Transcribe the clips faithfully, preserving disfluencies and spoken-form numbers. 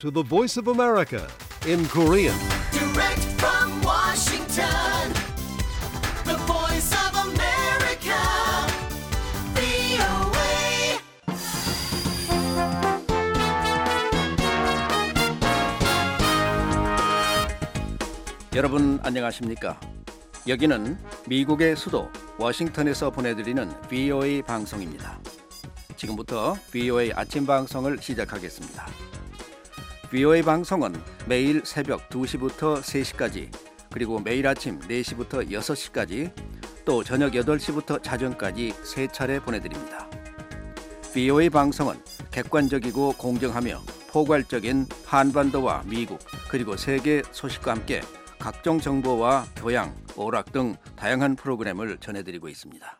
to the Voice of America in Korean. Direct from Washington, the Voice of America, 브이오에이. 여러분 안녕하십니까? 여기는 미국의 수도 워싱턴에서 보내드리는 브이오에이 방송입니다. 지금부터 브이오에이 아침 방송을 시작하겠습니다. 브이오에이 방송은 매일 새벽 두 시부터 세 시까지, 그리고 매일 아침 네 시부터 여섯 시까지, 또 저녁 여덟 시부터 자정까지 세 차례 보내드립니다. 브이오에이 방송은 객관적이고 공정하며 포괄적인 한반도와 미국 그리고 세계 소식과 함께 각종 정보와 교양, 오락 등 다양한 프로그램을 전해드리고 있습니다.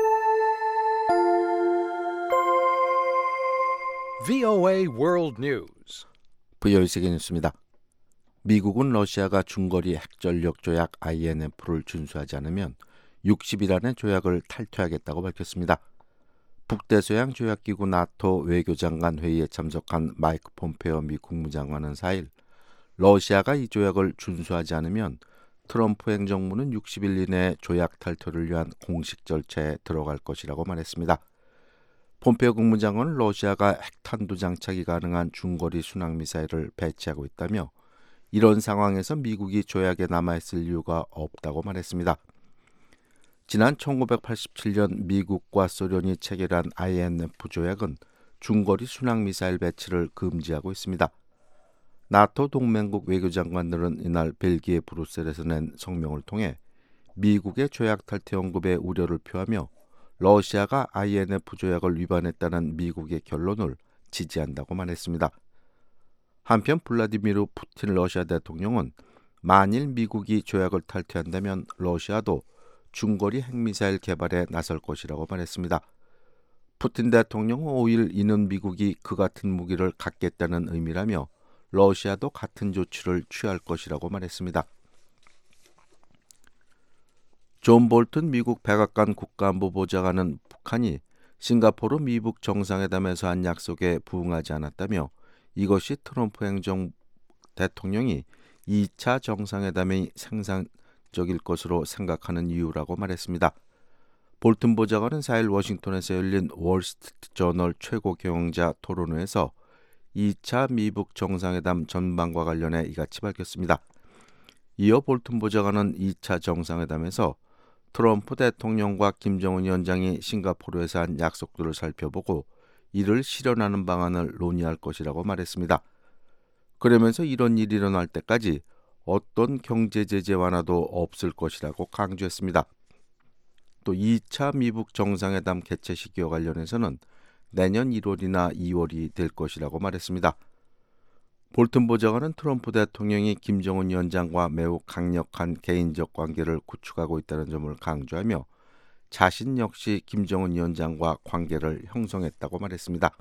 브이오에이 World News. 브이오에이 세계 뉴스입니다. 미국은 러시아가 중거리 핵전력 조약 아이엔에프를 준수하지 않으면 육십 일 안에 조약을 탈퇴하겠다고 밝혔습니다. 북대서양 조약기구 나토 외교장관 회의에 참석한 마이크 폼페오 미 국무장관은 사 일 러시아가 이 조약을 준수하지 않으면 트럼프 행정부는 육십 일 이내에 조약 탈퇴를 위한 공식 절차에 들어갈 것이라고 말했습니다. 폼페오 국무장관은 러시아가 핵탄두 장착이 가능한 중거리 순항미사일을 배치하고 있다며 이런 상황에서 미국이 조약에 남아있을 이유가 없다고 말했습니다. 지난 천구백팔십칠 년 미국과 소련이 체결한 아이엔에프 조약은 중거리 순항미사일 배치를 금지하고 있습니다. 나토 동맹국 외교장관들은 이날 벨기에 브뤼셀에서 낸 성명을 통해 미국의 조약 탈퇴 언급에 우려를 표하며 러시아가 아이엔에프 조약을 위반했다는 미국의 결론을 지지한다고 말했습니다. 한편 블라디미르 푸틴 러시아 대통령은 만일 미국이 조약을 탈퇴한다면 러시아도 중거리 핵미사일 개발에 나설 것이라고 말했습니다. 푸틴 대통령은 오 일 이는 미국이 그 같은 무기를 갖겠다는 의미라며 러시아도 같은 조치를 취할 것이라고 말했습니다. 존 볼튼 미국 백악관 국가안보 보좌관은 북한이 싱가포르 미북 정상회담에서 한 약속에 부응하지 않았다며 이것이 트럼프 행정 대통령이 이 차 정상회담이 생산적일 것으로 생각하는 이유라고 말했습니다. 볼튼 보좌관은 사 일 워싱턴에서 열린 월스트리트저널 최고 경영자 토론회에서 이 차 미북 정상회담 전망과 관련해 이같이 밝혔습니다. 이어 볼튼 보좌관은 이 차 정상회담에서 트럼프 대통령과 김정은 위원장이 싱가포르에서 한 약속들을 살펴보고 이를 실현하는 방안을 논의할 것이라고 말했습니다. 그러면서 이런 일이 일어날 때까지 어떤 경제 제재 완화도 없을 것이라고 강조했습니다. 또 이 차 미북 정상회담 개최 시기와 관련해서는 내년 일월이나 이월이 될 것이라고 말했습니다. 볼튼 보좌관은 트럼프 대통령이 김정은 위원장과 매우 강력한 개인적 관계를 구축하고 있다는 점을 강조하며 자신 역시 김정은 위원장과 관계를 형성했다고 말했습니다.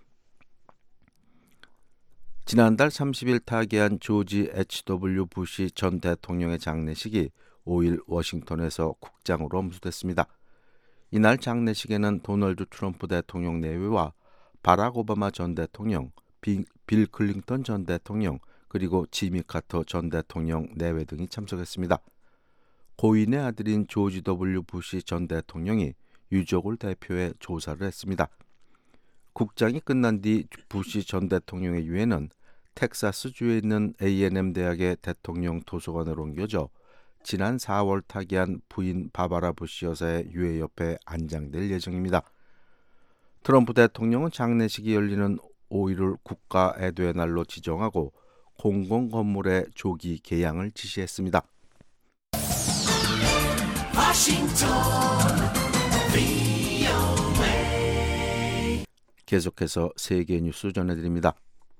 지난달 삼십 일 타계한 조지 에이치 더블유 부시 전 대통령의 장례식이 오 일 워싱턴에서 국장으로 엄수됐습니다. 이날 장례식에는 도널드 트럼프 대통령 내외와 바락 오바마 전 대통령, 비, 빌 클린턴 전 대통령, 그리고 지미 카터 전 대통령 내외 등이 참석했습니다. 고인의 아들인 조지 더블유 부시 전 대통령이 유족을 대표해 조사를 했습니다. 국장이 끝난 뒤 부시 전 대통령의 유해는 텍사스주에 있는 에이앤엠 대학의 대통령 도서관으로 옮겨져 지난 사월 타계한 부인 바바라 부시 여사의 유해 옆에 안장될 예정입니다. 트럼프 대통령은 장례식이 열리는 오 일을 국가 애도의 날로 지정하고 공공 건물의 조기 개양을 지시했습니다. 워싱턴 브이오에이. 계속해서 세계 뉴스 전해드립니다.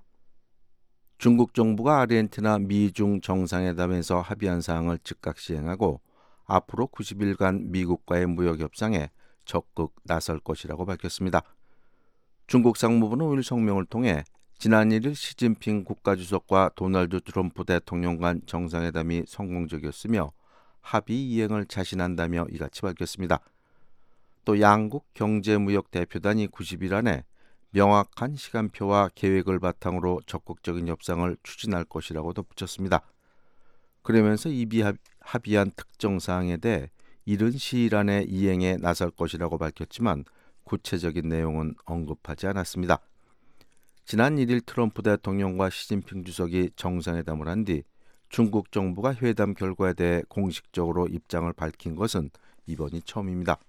중국 정부가 아르헨티나 미중 정상회담에서 합의한 사항을 즉각 시행하고 앞으로 구십 일간 미국과의 무역 협상에 적극 나설 것이라고 밝혔습니다. 중국 상무부는 오 일 성명을 통해 지난 일 일 시진핑 국가주석과 도널드 트럼프 대통령 간 정상회담이 성공적이었으며 합의 이행을 자신한다며 이같이 밝혔습니다. 또 양국 경제무역 대표단이 구십 일 안에 명확한 시간표와 계획을 바탕으로 적극적인 협상을 추진할 것이라고 덧붙였습니다. 그러면서 이비 합의한 특정 사항에 대해 이른 시일 안에 이행에 나설 것이라고 밝혔지만 구체적인 내용은 언급하지 않았습니다. 지난 일 일 트럼프 대통령과 시진핑 주석이 정상회담을 한 뒤 중국 정부가 회담 결과에 대해 공식적으로 입장을 밝힌 것은 이번이 처음입니다.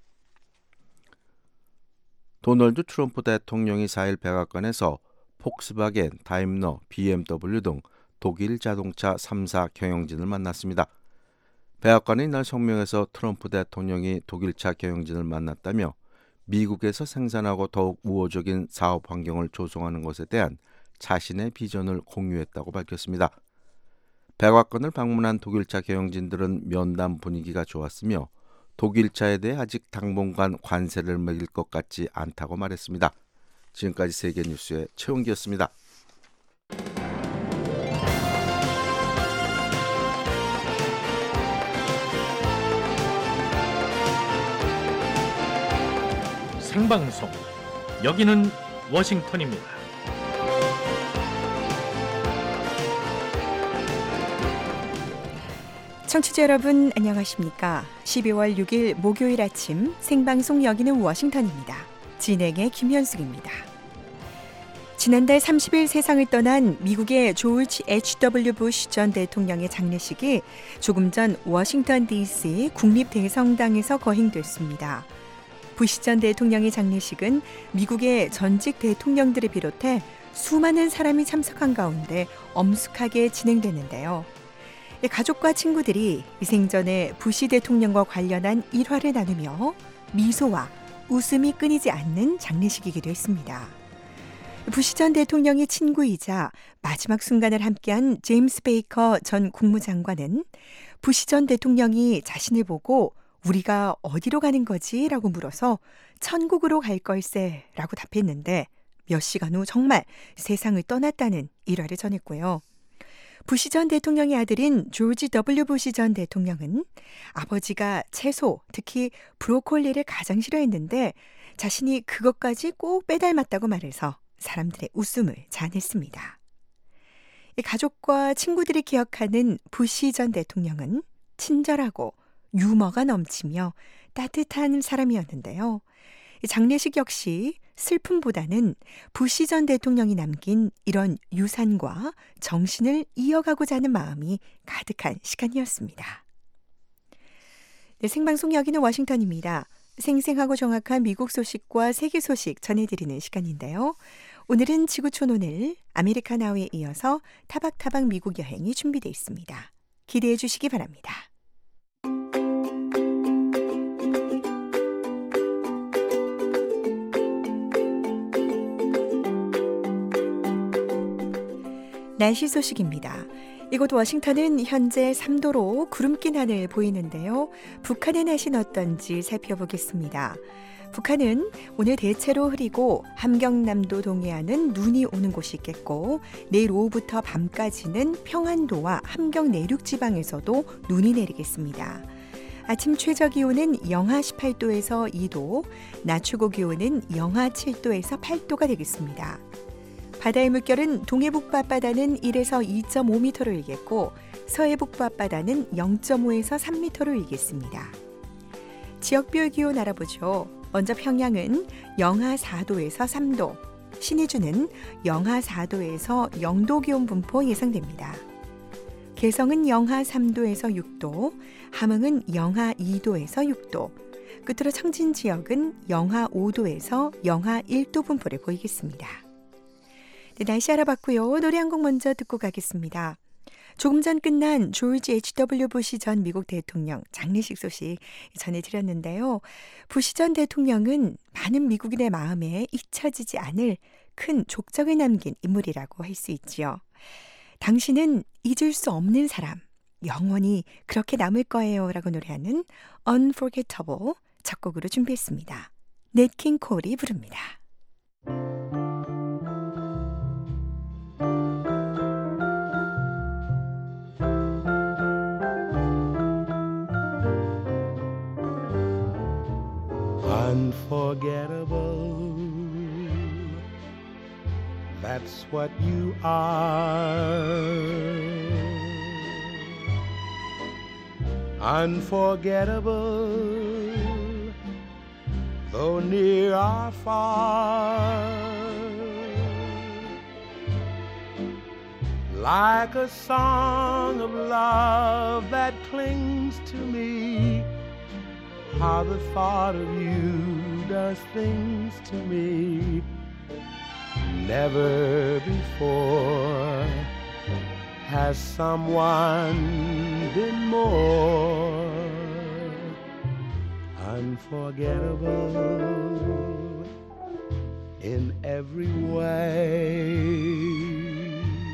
도널드 트럼프 대통령이 사 일 백악관에서 폭스바겐, 다임러, 비엠더블유 등 독일 자동차 삼 사 경영진을 만났습니다. 백악관은 이날 성명에서 트럼프 대통령이 독일차 경영진을 만났다며 미국에서 생산하고 더욱 우호적인 사업 환경을 조성하는 것에 대한 자신의 비전을 공유했다고 밝혔습니다. 백악관을 방문한 독일차 경영진들은 면담 분위기가 좋았으며 독일차에 대해 아직 당분간 관세를 매길 것 같지 않다고 말했습니다. 지금까지 세계뉴스의 최원기였습니다. 생방송 여기는 워싱턴입니다. 청취자 여러분 안녕하십니까? 십이월 육일 목요일 아침 생방송 여기는 워싱턴입니다. 진행의 김현숙입니다. 지난달 삼십일 세상을 떠난 미국의 조지 에이치 더블유 부시 전 대통령의 장례식이 조금 전 워싱턴 디씨 국립대성당에서 거행됐습니다. 부시 전 대통령의 장례식은 미국의 전직 대통령들을 비롯해 수많은 사람이 참석한 가운데 엄숙하게 진행됐는데요. 가족과 친구들이 생전에 부시 대통령과 관련한 일화를 나누며 미소와 웃음이 끊이지 않는 장례식이기도 했습니다. 부시 전 대통령의 친구이자 마지막 순간을 함께한 제임스 베이커 전 국무장관은 부시 전 대통령이 자신을 보고 우리가 어디로 가는 거지? 라고 물어서 천국으로 갈 걸세 라고 답했는데 몇 시간 후 정말 세상을 떠났다는 일화를 전했고요. 부시 전 대통령의 아들인 조지 더블유 부시 전 대통령은 아버지가 채소, 특히 브로콜리를 가장 싫어했는데 자신이 그것까지 꼭 빼닮았다고 말해서 사람들의 웃음을 자아냈습니다. 가족과 친구들이 기억하는 부시 전 대통령은 친절하고 유머가 넘치며 따뜻한 사람이었는데요. 장례식 역시 슬픔보다는 부시 전 대통령이 남긴 이런 유산과 정신을 이어가고자 하는 마음이 가득한 시간이었습니다. 네, 생방송 여기는 워싱턴입니다. 생생하고 정확한 미국 소식과 세계 소식 전해드리는 시간인데요. 오늘은 지구촌 오늘 아메리카 나우에 이어서 타박타박 미국 여행이 준비되어 있습니다. 기대해 주시기 바랍니다. 날씨 소식입니다. 이곳 워싱턴은 현재 삼 도로 구름 낀 하늘 보이는데요. 북한의 날씨는 어떤지 살펴보겠습니다. 북한은 오늘 대체로 흐리고 함경남도 동해안은 눈이 오는 곳이 있겠고 내일 오후부터 밤까지는 평안도와 함경 내륙 지방에서도 눈이 내리겠습니다. 아침 최저 기온은 영하 십팔 도에서 이 도, 낮 최고 기온은 영하 칠 도에서 팔 도가 되겠습니다. 바다의 물결은 동해북부 앞바다는 일에서 이 점 오 미터로 일겠고 서해북부 앞바다는 영 점 오에서 삼 미터로 일겠습니다. 지역별 기온 알아보죠. 먼저 평양은 영하 사 도에서 삼 도, 신의주는 영하 사 도에서 영 도 기온 분포 예상됩니다. 개성은 영하 삼 도에서 육 도, 함흥은 영하 이 도에서 육 도, 끝으로 청진 지역은 영하 오 도에서 영하 일 도 분포를 보이겠습니다. 네, 날씨 알아봤고요. 노래 한 곡 먼저 듣고 가겠습니다. 조금 전 끝난 조지 에이치 더블유 부시 전 미국 대통령 장례식 소식 전해드렸는데요. 부시 전 대통령은 많은 미국인의 마음에 잊혀지지 않을 큰 족적을 남긴 인물이라고 할 수 있지요. 당신은 잊을 수 없는 사람, 영원히 그렇게 남을 거예요 라고 노래하는 Unforgettable 첫 곡으로 준비했습니다. 넷 킹 콜이 부릅니다. Unforgettable, that's what you are. Unforgettable, though near or far, like a song of love that clings to me. How the thought of you does things to me. Never before has someone been more unforgettable in every way,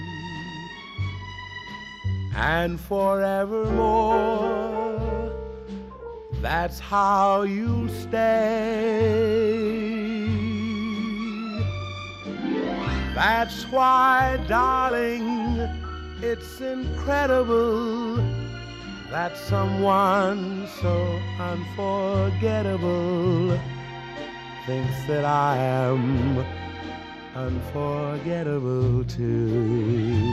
and forevermore, that's how you'll stay. That's why, darling, it's incredible that someone so unforgettable thinks that I am unforgettable too.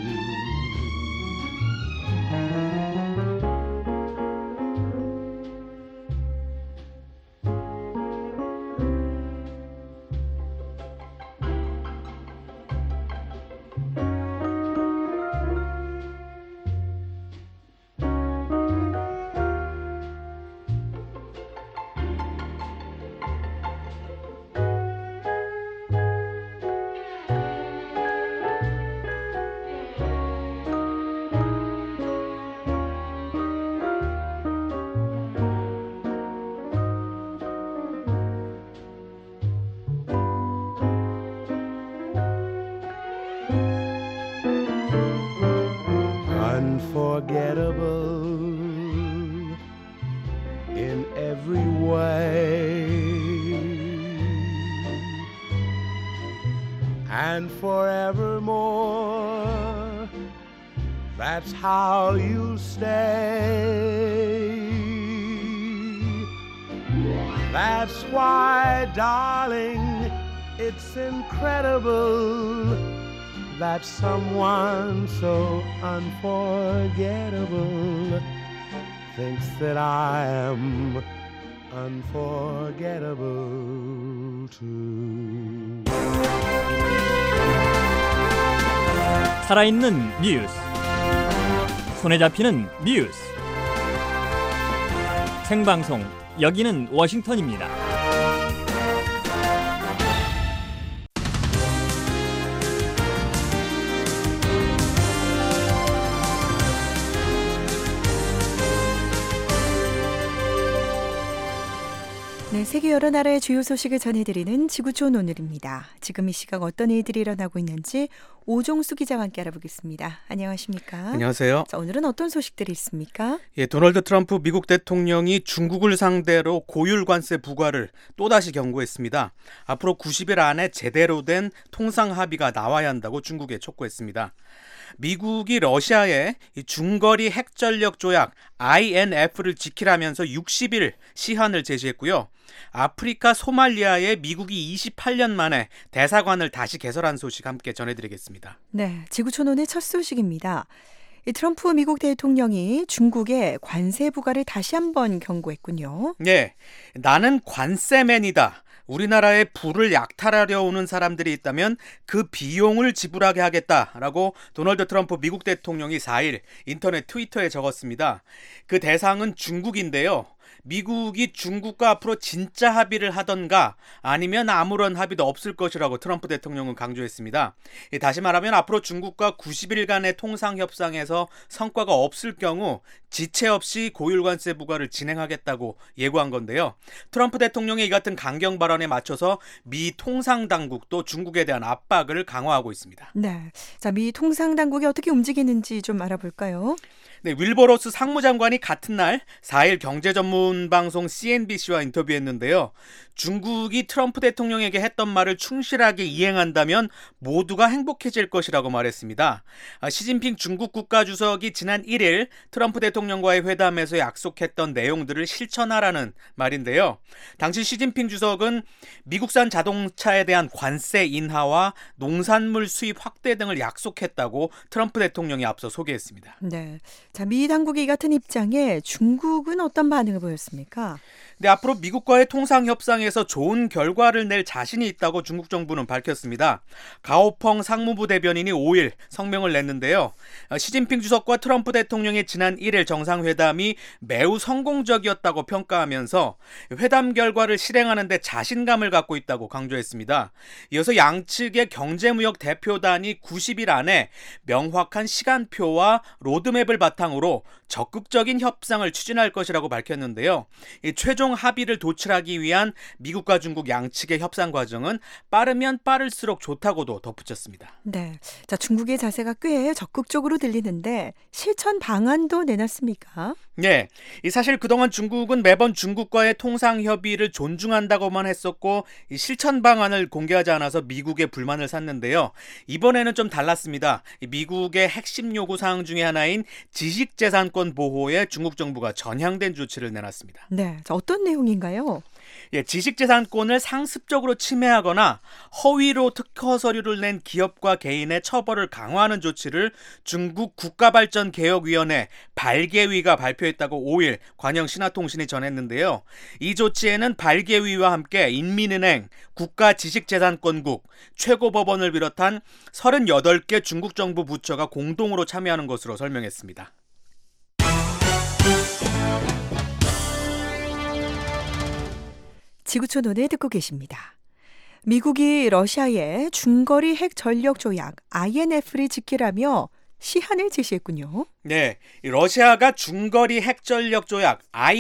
Unforgettable in every way, and forevermore, that's how you stay. That's why, darling, it's incredible that someone so unforgettable thinks that I am unforgettable too. 살아있는 뉴스, 손에 잡히는 뉴스, 생방송 여기는 워싱턴입니다. 네, 세계 여러 나라의 주요 소식을 전해드리는 지구촌 오늘입니다. 지금 이 시각 어떤 일들이 일어나고 있는지 오종수 기자와 함께 알아보겠습니다. 안녕하십니까? 안녕하세요. 자, 오늘은 어떤 소식들이 있습니까? 예, 도널드 트럼프 미국 대통령이 중국을 상대로 고율 관세 부과를 또다시 경고했습니다. 앞으로 구십 일 안에 제대로 된 통상 합의가 나와야 한다고 중국에 촉구했습니다. 미국이 러시아에 중거리 핵전력 조약 아이엔에프를 지키라면서 육십 일 시한을 제시했고요. 아프리카 소말리아에 미국이 이십팔 년 만에 대사관을 다시 개설한 소식 함께 전해드리겠습니다. 네, 지구촌 오늘 첫 소식입니다. 이 트럼프 미국 대통령이 중국에 관세 부과를 다시 한번 경고했군요. 네, 나는 관세맨이다. 우리나라에 불을 약탈하려 오는 사람들이 있다면 그 비용을 지불하게 하겠다라고 도널드 트럼프 미국 대통령이 사 일 인터넷 트위터에 적었습니다. 그 대상은 중국인데요. 미국이 중국과 앞으로 진짜 합의를 하던가 아니면 아무런 합의도 없을 것이라고 트럼프 대통령은 강조했습니다. 다시 말하면 앞으로 중국과 구십 일간의 통상협상에서 성과가 없을 경우 지체 없이 고율관세 부과를 진행하겠다고 예고한 건데요. 트럼프 대통령의 이 같은 강경 발언에 맞춰서 미 통상당국도 중국에 대한 압박을 강화하고 있습니다. 네, 자, 미 통상당국이 어떻게 움직이는지 좀 알아볼까요? 네, 윌버 로스 상무장관이 같은 날 사 일 경제전무 언론 방송 씨엔비씨와 인터뷰했는데요. 중국이 트럼프 대통령에게 했던 말을 충실하게 이행한다면 모두가 행복해질 것이라고 말했습니다. 시진핑 중국 국가주석이 지난 일 일 트럼프 대통령과의 회담에서 약속했던 내용들을 실천하라는 말인데요. 당시 시진핑 주석은 미국산 자동차에 대한 관세 인하와 농산물 수입 확대 등을 약속했다고 트럼프 대통령이 앞서 소개했습니다. 네, 자, 미 당국이 같은 입장에 중국은 어떤 반응을 보였습니까? 네, 앞으로 미국과의 통상 협상에서 좋은 결과를 낼 자신이 있다고 중국 정부는 밝혔습니다. 가오펑 상무부 대변인이 오 일 성명을 냈는데요. 시진핑 주석과 트럼프 대통령의 지난 일 일 정상회담이 매우 성공적이었다고 평가하면서 회담 결과를 실행하는 데 자신감을 갖고 있다고 강조했습니다. 이어서 양측의 경제무역 대표단이 구십 일 안에 명확한 시간표와 로드맵을 바탕으로 적극적인 협상을 추진할 것이라고 밝혔는데요. 이 최종 합의를 도출하기 위한 미국과 중국 양측의 협상 과정은 빠르면 빠를수록 좋다고도 덧붙였습니다. 네, 자, 중국의 자세가 꽤 적극적으로 들리는데 실천 방안도 내놨습니까? 네, 이 사실 그동안 중국은 매번 중국과의 통상 협의를 존중한다고만 했었고 이 실천 방안을 공개하지 않아서 미국의 불만을 샀는데요. 이번에는 좀 달랐습니다. 미국의 핵심 요구 사항 중에 하나인 지식재산권 보호에 중국 정부가 전향된 조치를 내놨습니다. 네, 자, 어떤 내용인가요? 예, 지식재산권을 상습적으로 침해하거나 허위로 특허 서류를 낸 기업과 개인의 처벌을 강화하는 조치를 중국 국가발전개혁위원회 발개위가 발표했다고 오 일 관영신화통신이 전했는데요. 이 조치에는 발개위와 함께 인민은행, 국가지식재산권국, 최고법원을 비롯한 서른여덟 개 중국 정부 부처가 공동으로 참여하는 것으로 설명했습니다. 지구촌 오늘 듣고 계십니다. 미국이 러시아에 중거리 핵 전력 조약 아이엔에프를 지키라며 시한을 제시했군요. 네, 러시아가 중거리 핵전력 조약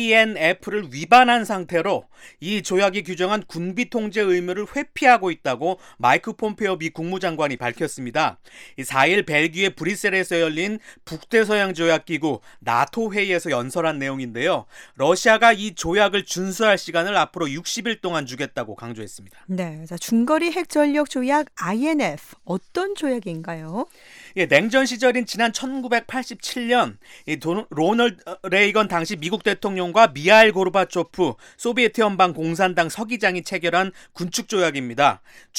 아이엔에프를 위반한 상태로 이 조약이 규정한 군비 통제 의무를 회피하고 있다고 마이크 폼페오 미 국무장관이 밝혔습니다. 사 일 벨기에 브뤼셀에서 열린 북대서양 조약기구 나토 회의에서 연설한 내용인데요. 러시아가 이 조약을 준수할 시간을 앞으로 육십 일 동안 주겠다고 강조했습니다. 네, 자, 중거리 핵전력 조약 아이엔에프 어떤 조약인가요? 예, 냉전 시절인 지난 천구백팔십칠 년 이 도, 로널드 레이건 당시 미국 대통령과 미하일 고르바초프 소비에트 연방 공산당 서기장이 체결한 군축 조약입니다.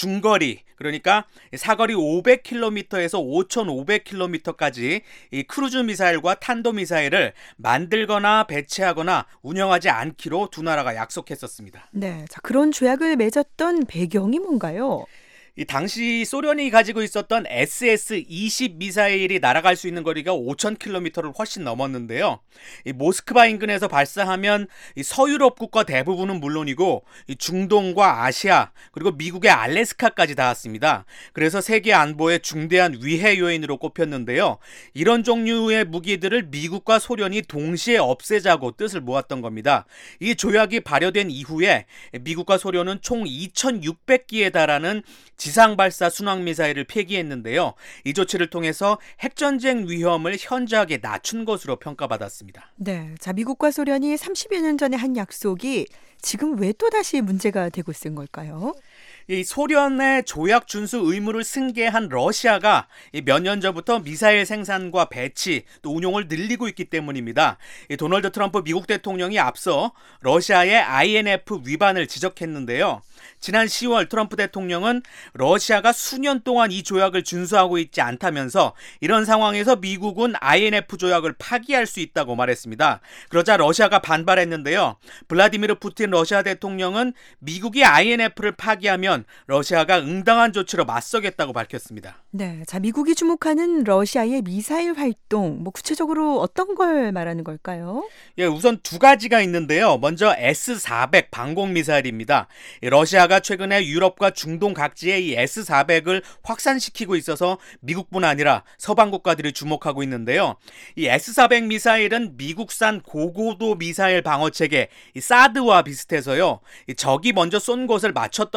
중거리 그러니까 사거리 오백 킬로미터에서 오천오백 킬로미터까지 이 크루즈 미사일과 탄도 미사일을 만들거나 배치하거나 운영하지 않기로 두 나라가 약속했었습니다. 네, 자, 그런 조약을 맺었던 배경이 뭔가요? 이 당시 소련이 가지고 있었던 에스에스 이십 미사일이 날아갈 수 있는 거리가 오천 킬로미터를 훨씬 넘었는데요. 이 모스크바 인근에서 발사하면 이 서유럽 국가 대부분은 물론이고 이 중동과 아시아 그리고 미국의 알래스카까지 닿았습니다. 그래서 세계 안보의 중대한 위해 요인으로 꼽혔는데요. 이런 종류의 무기들을 미국과 소련이 동시에 없애자고 뜻을 모았던 겁니다. 이 조약이 발효된 이후에 미국과 소련은 총 이천육백 기에 달하는 지상발사 순항미사일을 폐기했는데요. 이 조치를 통해서 핵전쟁 위험을 현저하게 낮춘 것으로 평가받았습니다. 네, 자, 미국과 소련이 삼십여 년 전에 한 약속이 지금 왜 또다시 문제가 되고 있는 걸까요? 이 소련의 조약 준수 의무를 승계한 러시아가 몇 년 전부터 미사일 생산과 배치 또 운용을 늘리고 있기 때문입니다. 이 도널드 트럼프 미국 대통령이 앞서 러시아의 아이엔에프 위반을 지적했는데요. 지난 시월 트럼프 대통령은 러시아가 수년 동안 이 조약을 준수하고 있지 않다면서 이런 상황에서 미국은 아이엔에프 조약을 파기할 수 있다고 말했습니다. 그러자 러시아가 반발했는데요. 블라디미르 푸틴 러시아 대통령은 미국이 아이엔에프를 파기하면 러시아가 응당한 조치로 맞서겠다고 밝혔습니다. 네, 자, 미국이 주목하는 러시아의 미사일 활동, 뭐 구체적으로 어떤 걸 말하는 걸까요? 예, 우선 두 가지가 있는데요. 먼저 에스 사백 방공 미사일입니다. 러시아가 최근에 유럽과 중동 각지에 이 에스 사백을 확산시키고 있어서 미국뿐 아니라 서방 국가들이 주목하고 있는데요. 이 에스 사백 미사일은 미국산 고고도 미사일 방어 체계 이 사드와 비슷해서요. 이 적이 먼저 쏜 곳을 맞춰 떨어뜨리는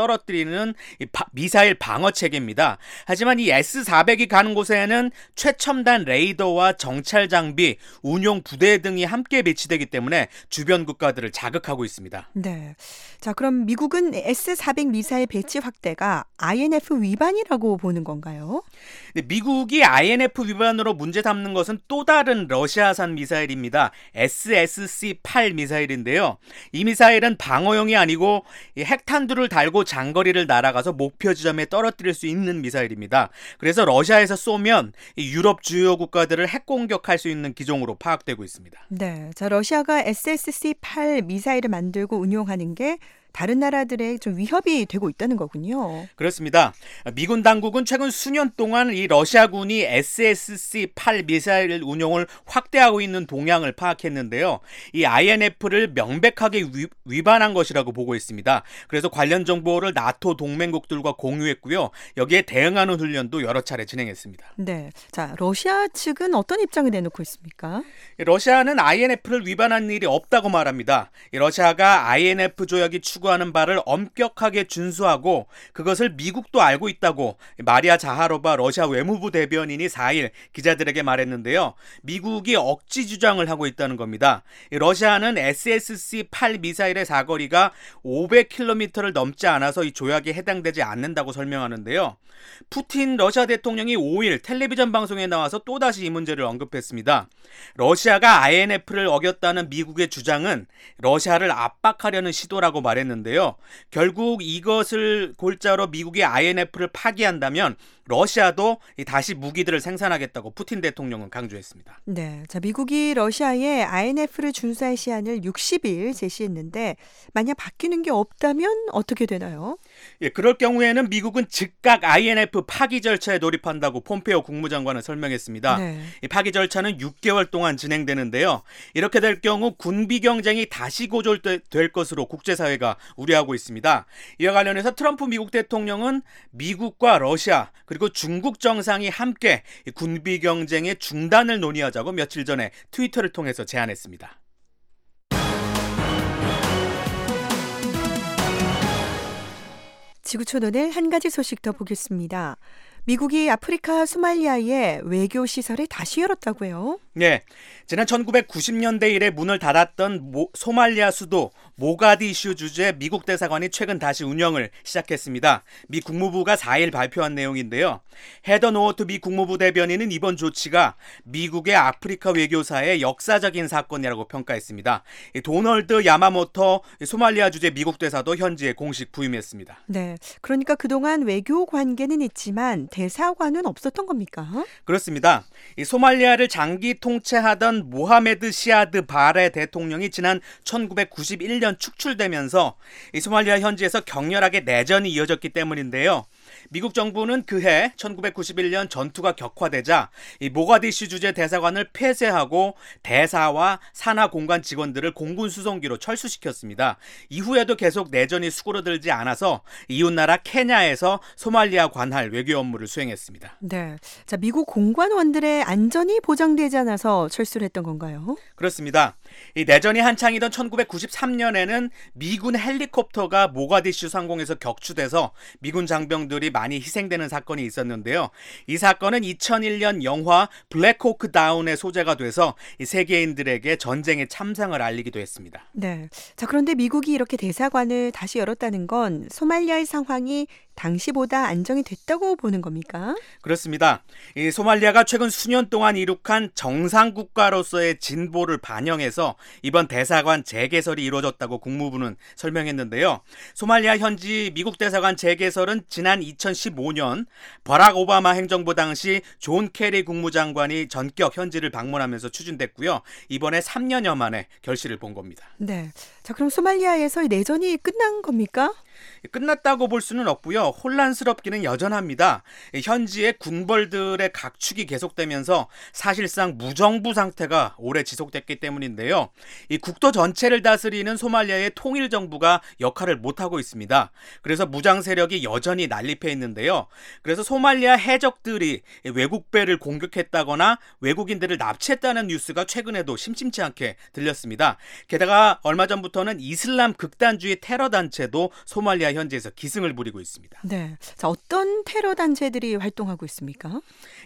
쏘아올리는 이 바, 미사일 방어 체계입니다. 하지만 이 에스 사백이 가는 곳에는 최첨단 레이더와 정찰 장비, 운용 부대 등이 함께 배치되기 때문에 주변 국가들을 자극하고 있습니다. 네. 자, 그럼 미국은 에스 사백 미사일 배치 확대가 아이엔에프 위반이라고 보는 건가요? 네, 미국이 아이엔에프 위반으로 문제 삼는 것은 또 다른 러시아산 미사일입니다. 에스 에스 씨 팔 미사일인데요. 이 미사일은 방어용이 아니고 이 핵탄두를 달고 장거리를 날아가서 목표 지점에 떨어뜨릴 수 있는 미사일입니다. 그래서 러시아에서 쏘면 이 유럽 주요 국가들을 핵 공격할 수 있는 기종으로 파악되고 있습니다. 네. 자, 러시아가 에스 에스 씨 팔 미사일을 만들고 운용하는 게 다른 나라들의 좀 위협이 되고 있다는 거군요. 그렇습니다. 미군 당국은 최근 수년 동안 이 러시아군이 에스 에스 씨 팔 미사일 운용을 확대하고 있는 동향을 파악했는데요. 이 아이엔에프를 명백하게 위, 위반한 것이라고 보고 있습니다. 그래서 관련 정보를 나토 동맹국들과 공유했고요. 여기에 대응하는 훈련도 여러 차례 진행했습니다. 네. 자, 러시아 측은 어떤 입장을 내놓고 있습니까? 러시아는 아이엔에프를 위반한 일이 없다고 말합니다. 러시아가 아이엔에프 조약이 추구하는 바를 엄격하게 준수하고 그것을 미국도 알고 있다고 마리아 자하로바 러시아 외무부 대변인이 사 일 기자들에게 말했는데요. 미국이 억지 주장을 하고 있다는 겁니다. 러시아는 에스 에스 씨 팔 미사일의 사거리가 오백 킬로미터를 넘지 않아서 이 조약에 해당되지 않는다고 설명하는데요. 푸틴 러시아 대통령이 오 일 텔레비전 방송에 나와서 또다시 이 문제를 언급했습니다. 러시아가 아이엔에프를 어겼다는 미국의 주장은 러시아를 압박하려는 시도라고 말했는데요. 결국 이것을 골자로 미국이 아이엔에프를 파기한다면 러시아도 다시 무기들을 생산하겠다고 푸틴 대통령은 강조했습니다. 네, 자, 미국이 러시아에 아이엔에프를 준수할 시한을 육십 일 제시했는데 만약 바뀌는 게 없다면 어떻게 되나요? 예, 그럴 경우에는 미국은 즉각 아이엔에프 파기 절차에 돌입한다고 폼페오 국무장관은 설명했습니다. 네. 이 파기 절차는 육 개월 동안 진행되는데요. 이렇게 될 경우 군비 경쟁이 다시 고조될 것으로 국제사회가 우려하고 있습니다. 이와 관련해서 트럼프 미국 대통령은 미국과 러시아 그리고 중국 정상이 함께 군비 경쟁의 중단을 논의하자고 며칠 전에 트위터를 통해서 제안했습니다. 지구촌오늘 한 가지 소식 더 보겠습니다. 미국이 아프리카 소말리아에 외교 시설을 다시 열었다고요? 네, 지난 천구백구십 년대 이래 문을 닫았던 모, 소말리아 수도 모가디슈 주재 미국 대사관이 최근 다시 운영을 시작했습니다. 미 국무부가 사 일 발표한 내용인데요. 헤더 노어트 미 국무부 대변인은 이번 조치가 미국의 아프리카 외교사의 역사적인 사건이라고 평가했습니다. 도널드 야마모토 소말리아 주재 미국 대사도 현지에 공식 부임했습니다. 네, 그러니까 그동안 외교 관계는 있지만 대사관은 없었던 겁니까? 그렇습니다. 이 소말리아를 장기 통치하던 모하메드 시아드 바레 대통령이 지난 천구백구십일 년 축출되면서 이 소말리아 현지에서 격렬하게 내전이 이어졌기 때문인데요. 미국 정부는 그해 천구백구십일 년 전투가 격화되자 이 모가디슈 주재 대사관을 폐쇄하고 대사와 산하 공관 직원들을 공군 수송기로 철수시켰습니다. 이후에도 계속 내전이 수그러들지 않아서 이웃나라 케냐에서 소말리아 관할 외교 업무를 수행했습니다. 네, 자, 미국 공관원들의 안전이 보장되지 않아서 철수를 했던 건가요? 그렇습니다. 이 내전이 한창이던 천구백구십삼 년에는 미군 헬리콥터가 모가디슈 상공에서 격추돼서 미군 장병들이 많이 희생되는 사건이 있었는데요. 이 사건은 이천일 년 영화 블랙호크 다운의 소재가 돼서 이 세계인들에게 전쟁의 참상을 알리기도 했습니다. 네, 자, 그런데 미국이 이렇게 대사관을 다시 열었다는 건 소말리아의 상황이 당시보다 안정이 됐다고 보는 겁니까? 그렇습니다. 이 소말리아가 최근 수년 동안 이룩한 정상 국가로서의 진보를 반영해서 이번 대사관 재개설이 이루어졌다고 국무부는 설명했는데요. 소말리아 현지 미국 대사관 재개설은 지난 이천십오 년 버락 오바마 행정부 당시 존 케리 국무장관이 전격 현지를 방문하면서 추진됐고요. 이번에 삼 년여 만에 결실을 본 겁니다. 네, 자, 그럼 소말리아에서 내전이 끝난 겁니까? 끝났다고 볼 수는 없고요. 혼란스럽기는 여전합니다. 현지의 군벌들의 각축이 계속되면서 사실상 무정부 상태가 오래 지속됐기 때문인데요. 이 국도 전체를 다스리는 소말리아의 통일정부가 역할을 못하고 있습니다. 그래서 무장 세력이 여전히 난립해 있는데요. 그래서 소말리아 해적들이 외국 배를 공격했다거나 외국인들을 납치했다는 뉴스가 최근에도 심심치 않게 들렸습니다. 게다가 얼마 전부터는 이슬람 극단주의 테러 단체도 소말리아 소말리아 현지에서 기승을 부리고 있습니다. 네. 자, 어떤 테러 단체들이 활동하고 있습니까?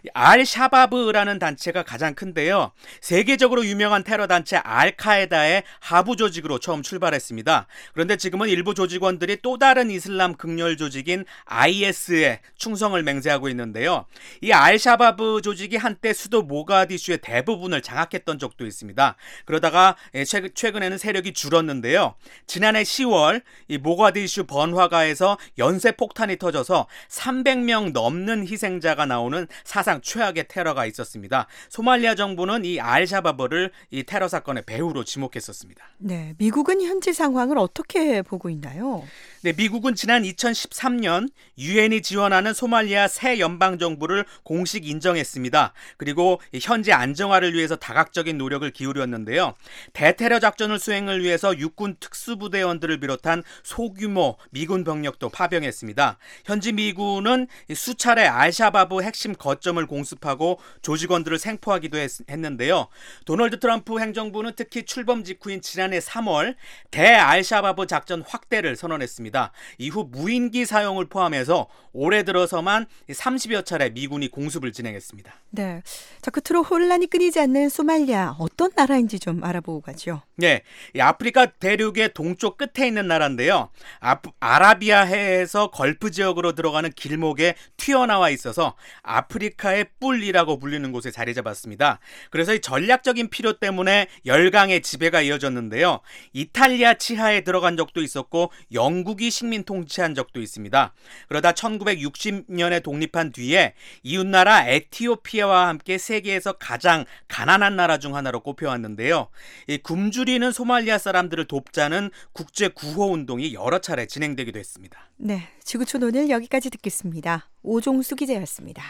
알샤바브라는 단체가 가장 큰데요. 세계적으로 유명한 테러 단체 알카에다의 하부 조직으로 처음 출발했습니다. 그런데 지금은 일부 조직원들이 또 다른 이슬람 극렬 조직인 아이에스에 충성을 맹세하고 있는데요. 이 알샤바브 조직이 한때 수도 모가디슈의 대부분을 장악했던 적도 있습니다. 그러다가 최근에는 세력이 줄었는데요. 지난해 시월 이 모가디슈 번화가에서 연쇄 폭탄이 터져서 삼백 명 넘는 희생자가 나오는 사상 최악의 테러가 있었습니다. 소말리아 정부는 이 알샤바브를 이 테러 사건의 배후로 지목했었습니다. 네, 미국은 현지 상황을 어떻게 보고 있나요? 네, 미국은 지난 이천십삼 년 유엔이 지원하는 소말리아 새 연방 정부를 공식 인정했습니다. 그리고 현지 안정화를 위해서 다각적인 노력을 기울였는데요. 대테러 작전을 수행을 위해서 육군 특수부대원들을 비롯한 소규모 미군 병력도 파병했습니다. 현지 미군은 수차례 알샤바브 핵심 거점을 공습하고 조직원들을 생포하기도 했, 했는데요. 도널드 트럼프 행정부는 특히 출범 직후인 지난해 삼월 대알샤바브 작전 확대를 선언했습니다. 이후 무인기 사용을 포함해서 올해 들어서만 삼십여 차례 미군이 공습을 진행했습니다. 네, 자, 끝으로 혼란이 끊이지 않는 소말리아, 어떤 나라인지 좀 알아보고 가죠. 네, 이 아프리카 대륙의 동쪽 끝에 있는 나라인데요. 아프, 아라비아해에서 걸프 지역으로 들어가는 길목에 튀어나와 있어서 아프리카의 뿔이라고 불리는 곳에 자리 잡았습니다. 그래서 이 전략적인 필요 때문에 열강의 지배가 이어졌는데요. 이탈리아 치하에 들어간 적도 있었고 영국이 식민 통치한 적도 있습니다. 그러다 천구백육십 년에 독립한 뒤에 이웃나라 에티오피아와 함께 세계에서 가장 가난한 나라 중 하나로 꼽혀왔는데요. 이 굶주리는 소말리아 사람들을 돕자는 국제 구호 운동이 여러 차례 진행되기도 했습니다. 네, 지구촌 오늘 여기까지 듣겠습니다. 오종수 기자였습니다.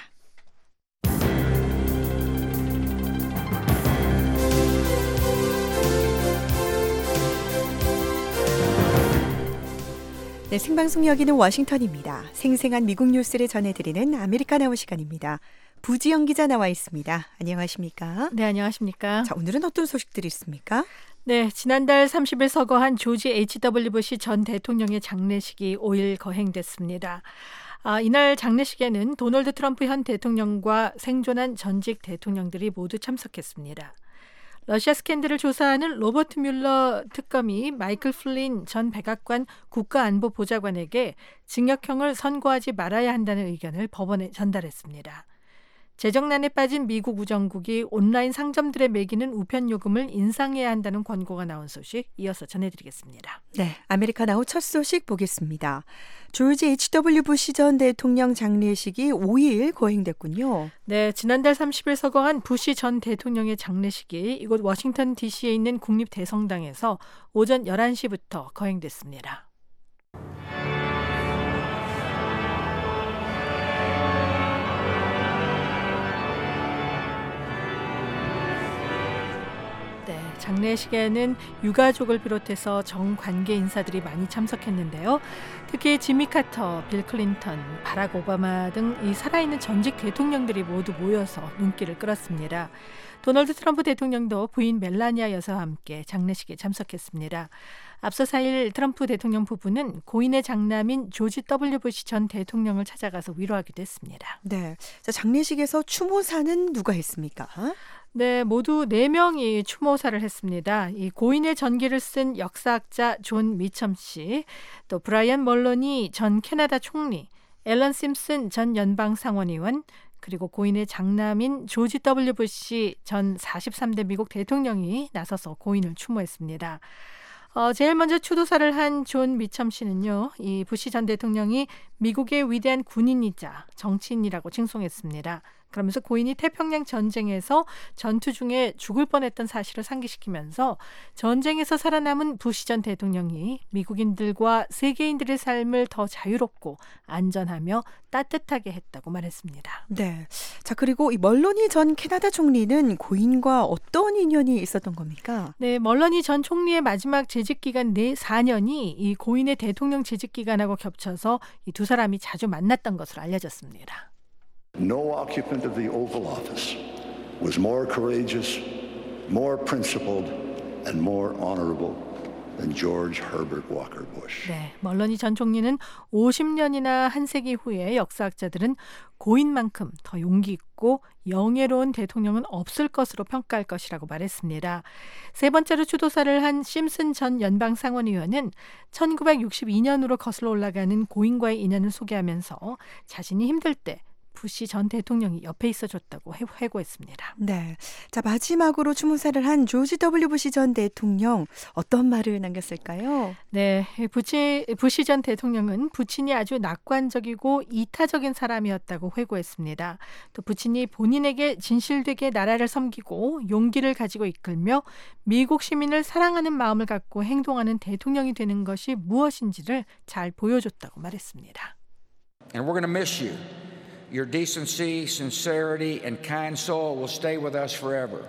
네, 생방송 여기는 워싱턴입니다. 생생한 미국 뉴스를 전해드리는 아메리카나우 시간입니다. 부지영 기자 나와 있습니다. 안녕하십니까? 네, 안녕하십니까? 자, 오늘은 어떤 소식들이 있습니까? 네, 지난달 삼십 일 서거한 조지 에이치 더블유 부시 전 대통령의 장례식이 오 일 거행됐습니다. 아, 이날 장례식에는 도널드 트럼프 현 대통령과 생존한 전직 대통령들이 모두 참석했습니다. 러시아 스캔들을 조사하는 로버트 뮬러 특검이 마이클 플린 전 백악관 국가안보보좌관에게 징역형을 선고하지 말아야 한다는 의견을 법원에 전달했습니다. 재정난에 빠진 미국 우정국이 온라인 상점들에 매기는 우편 요금을 인상해야 한다는 권고가 나온 소식 이어서 전해드리겠습니다. 네, 아메리카나우 첫 소식 보겠습니다. 조지 에이치 더블유 부시 전 대통령 장례식이 오 일 거행됐군요. 네, 지난달 삼십 일 서거한 부시 전 대통령의 장례식이 이곳 워싱턴 디씨에 있는 국립대성당에서 오전 열한 시부터 거행됐습니다. 장례식에는 유가족을 비롯해서 정관계 인사들이 많이 참석했는데요. 특히 지미 카터, 빌 클린턴, 바락 오바마 등 이 살아있는 전직 대통령들이 모두 모여서 눈길을 끌었습니다. 도널드 트럼프 대통령도 부인 멜라니아 여사와 함께 장례식에 참석했습니다. 앞서 사 일 트럼프 대통령 부부는 고인의 장남인 조지 더블유 부시 전 대통령을 찾아가서 위로하기도 했습니다. 네, 자, 장례식에서 추모사는 누가 했습니까? 네, 모두 네 명이 추모사를 했습니다. 이 고인의 전기를 쓴 역사학자 존 미첨 씨, 또 브라이언 멀로니 전 캐나다 총리, 앨런 심슨 전 연방 상원의원, 그리고 고인의 장남인 조지 더블유 부시 전 사십삼 대 미국 대통령이 나서서 고인을 추모했습니다. 어, 제일 먼저 추도사를 한 존 미첨 씨는요, 이 부시 전 대통령이 미국의 위대한 군인이자 정치인이라고 칭송했습니다. 그러면서 고인이 태평양 전쟁에서 전투 중에 죽을 뻔했던 사실을 상기시키면서 전쟁에서 살아남은 부시 전 대통령이 미국인들과 세계인들의 삶을 더 자유롭고 안전하며 따뜻하게 했다고 말했습니다. 네, 자, 그리고 이 멀로니 전 캐나다 총리는 고인과 어떤 인연이 있었던 겁니까? 네, 멀로니 전 총리의 마지막 재직 기간 네, 사 년이 이 고인의 대통령 재직 기간하고 겹쳐서 이 두 사람이 자주 만났던 것으로 알려졌습니다. No occupant of the Oval Office was more courageous, more principled, and more honorable than George Herbert Walker Bush. 네, 멀러니 전 총리는 오십 년이나 한 세기 후에 역사학자들은 고인만큼 더 용기 있고 영예로운 대통령은 없을 것으로 평가할 것이라고 말했습니다. 세 번째로 추도사를 한 심슨 전 연방 상원의원은 천구백육십이 년으로 거슬러 올라가는 고인과의 인연을 소개하면서 자신이 힘들 때 부시 전 대통령이 옆에 있어줬다고 회고했습니다. 네, 자 마지막으로 추모사를 한 조지 더블유 부시 전 대통령 어떤 말을 남겼을까요? 네, 부시, 부시 전 대통령은 부친이 아주 낙관적이고 이타적인 사람이었다고 회고했습니다. 또 부친이 본인에게 진실되게 나라를 섬기고 용기를 가지고 이끌며 미국 시민을 사랑하는 마음을 갖고 행동하는 대통령이 되는 것이 무엇인지를 잘 보여줬다고 말했습니다. And we're going to miss you. Your decency, sincerity, and kind soul will stay with us forever.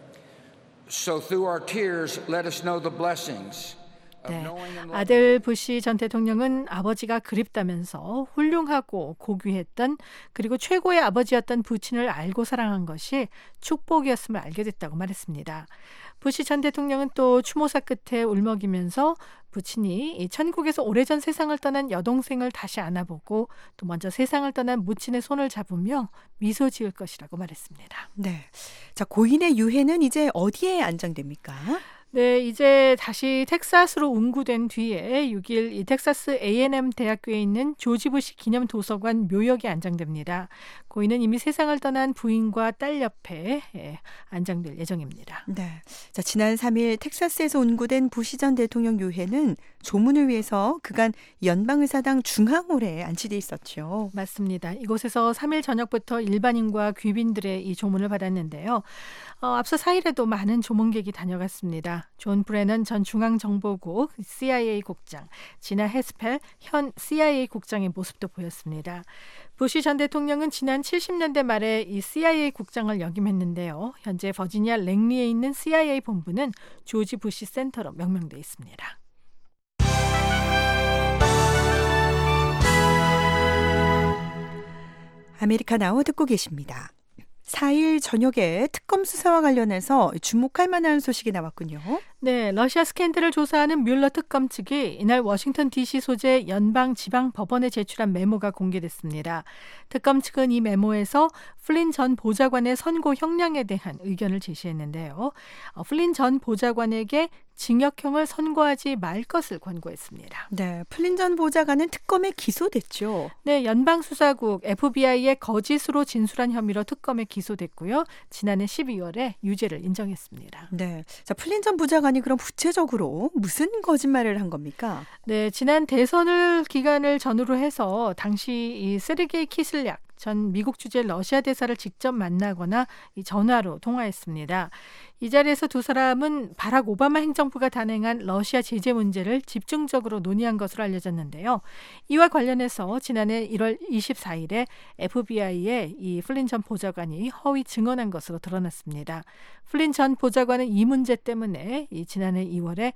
So through our tears, let us know the blessings. 네, 아들 부시 전 대통령은 아버지가 그립다면서 훌륭하고 고귀했던 그리고 최고의 아버지였던 부친을 알고 사랑한 것이 축복이었음을 알게 됐다고 말했습니다. 부시 전 대통령은 또 추모사 끝에 울먹이면서 부친이 천국에서 오래전 세상을 떠난 여동생을 다시 안아보고 또 먼저 세상을 떠난 무친의 손을 잡으며 미소 지을 것이라고 말했습니다. 네, 자 고인의 유해는 이제 어디에 안장됩니까? 네, 이제 다시 텍사스로 운구된 뒤에 육 일 이 텍사스 에이 앤 엠 대학교에 있는 조지 부시 기념 도서관 묘역에 안장됩니다. 고인은 이미 세상을 떠난 부인과 딸 옆에 예, 안장될 예정입니다. 네, 자 지난 삼 일 텍사스에서 운구된 부시 전 대통령 유해는 조문을 위해서 그간 연방의사당 중앙홀에 안치돼 있었죠. 맞습니다. 이곳에서 삼 일 저녁부터 일반인과 귀빈들의 이 조문을 받았는데요. 어, 앞서 사 일에도 많은 조문객이 다녀갔습니다. 존 브레넌 전 중앙정보국 씨 아이 에이 국장, 지나 헤스펠 현 씨 아이 에이 국장의 모습도 보였습니다. 부시 전 대통령은 지난 칠십 년대 말에 이 씨 아이 에이 국장을 역임했는데요. 현재 버지니아 랭리에 있는 씨 아이 에이 본부는 조지 부시 센터로 명명돼 있습니다. 아메리카나우 듣고 계십니다. 사 일 저녁에 특검 수사와 관련해서 주목할 만한 소식이 나왔군요. 네, 러시아 스캔들을 조사하는 뮬러 특검 측이 이날 워싱턴 디씨 소재 연방 지방 법원에 제출한 메모가 공개됐습니다. 특검 측은 이 메모에서 플린 전 보좌관의 선고 형량에 대한 의견을 제시했는데요. 어, 플린 전 보좌관에게 징역형을 선고하지 말 것을 권고했습니다. 네, 플린 전 보좌관은 특검에 기소됐죠. 네, 연방수사국 에프 비 아이의 거짓으로 진술한 혐의로 특검에 기소됐고요. 지난해 십이월에 유죄를 인정했습니다. 네, 자 플린 전 보좌관이 그럼 구체적으로 무슨 거짓말을 한 겁니까? 네, 지난 대선을 기간을 전후로 해서 당시 이 세르게이 키슬약 전 미국 주재 러시아 대사를 직접 만나거나 이 전화로 통화했습니다. 이 자리에서 두 사람은 바락 오바마 행정부가 단행한 러시아 제재 문제를 집중적으로 논의한 것으로 알려졌는데요. 이와 관련해서 지난해 일월 이십사일에 에프 비 아이에 이 플린 전 보좌관이 허위 증언한 것으로 드러났습니다. 플린 전 보좌관은 이 문제 때문에 이 지난해 이월에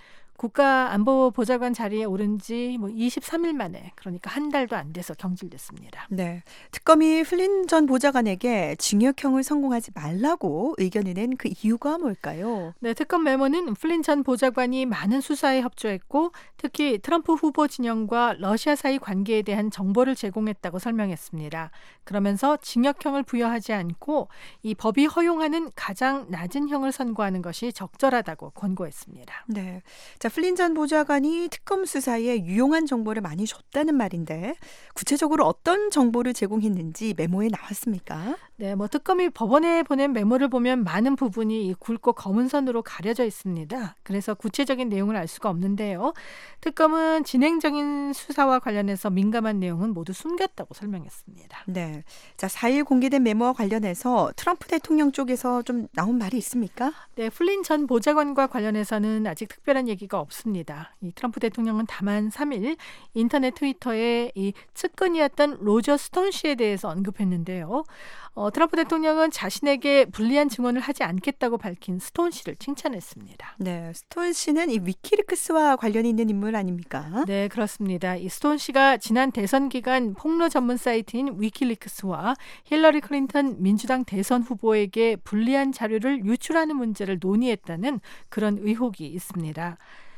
국가안보보좌관 자리에 오른 지 뭐 이십삼 일 만에, 그러니까 한 달도 안 돼서 경질됐습니다. 네, 특검이 플린 전 보좌관에게 징역형을 선고하지 말라고 의견을 낸 그 이유가 뭘까요? 네, 특검 메모는 플린 전 보좌관이 많은 수사에 협조했고 특히 트럼프 후보 진영과 러시아 사이 관계에 대한 정보를 제공했다고 설명했습니다. 그러면서 징역형을 부여하지 않고 이 법이 허용하는 가장 낮은 형을 선고하는 것이 적절하다고 권고했습니다. 네, 자 플린 전 보좌관이 특검 수사에 유용한 정보를 많이 줬다는 말인데 구체적으로 어떤 정보를 제공했는지 메모에 나왔습니까? 네, 뭐 특검이 법원에 보낸 메모를 보면 많은 부분이 이 굵고 검은 선으로 가려져 있습니다. 그래서 구체적인 내용을 알 수가 없는데요. 특검은 진행적인 수사와 관련해서 민감한 내용은 모두 숨겼다고 설명했습니다. 네, 자 사 일 공개된 메모와 관련해서 트럼프 대통령 쪽에서 좀 나온 말이 있습니까? 네, 플린 전 보좌관과 관련해서는 아직 특별한 얘기가 없습니다. 이 트럼프 대통령은 다만 삼 일 인터넷 트위터에 이 측근이었던 로저 스톤 씨에 대해서 언급했는데요. 어, 트럼프 대통령은 자신에게 불리한 증언을 하지 않겠다고 밝힌 스톤 씨를 칭찬했습니다. 네, 스톤 씨는 이 위키리크스와 관련이 있는 인물 아닙니까? 네, 그렇습니다. 이 스톤 씨가 지난 대선 기간 폭로 전문 사이트인 위키리크스와 힐러리 클린턴 민주당 대선 후보에게 불리한 자료를 유출하는 문제를 논의했다는 그런 의혹이 있습니다.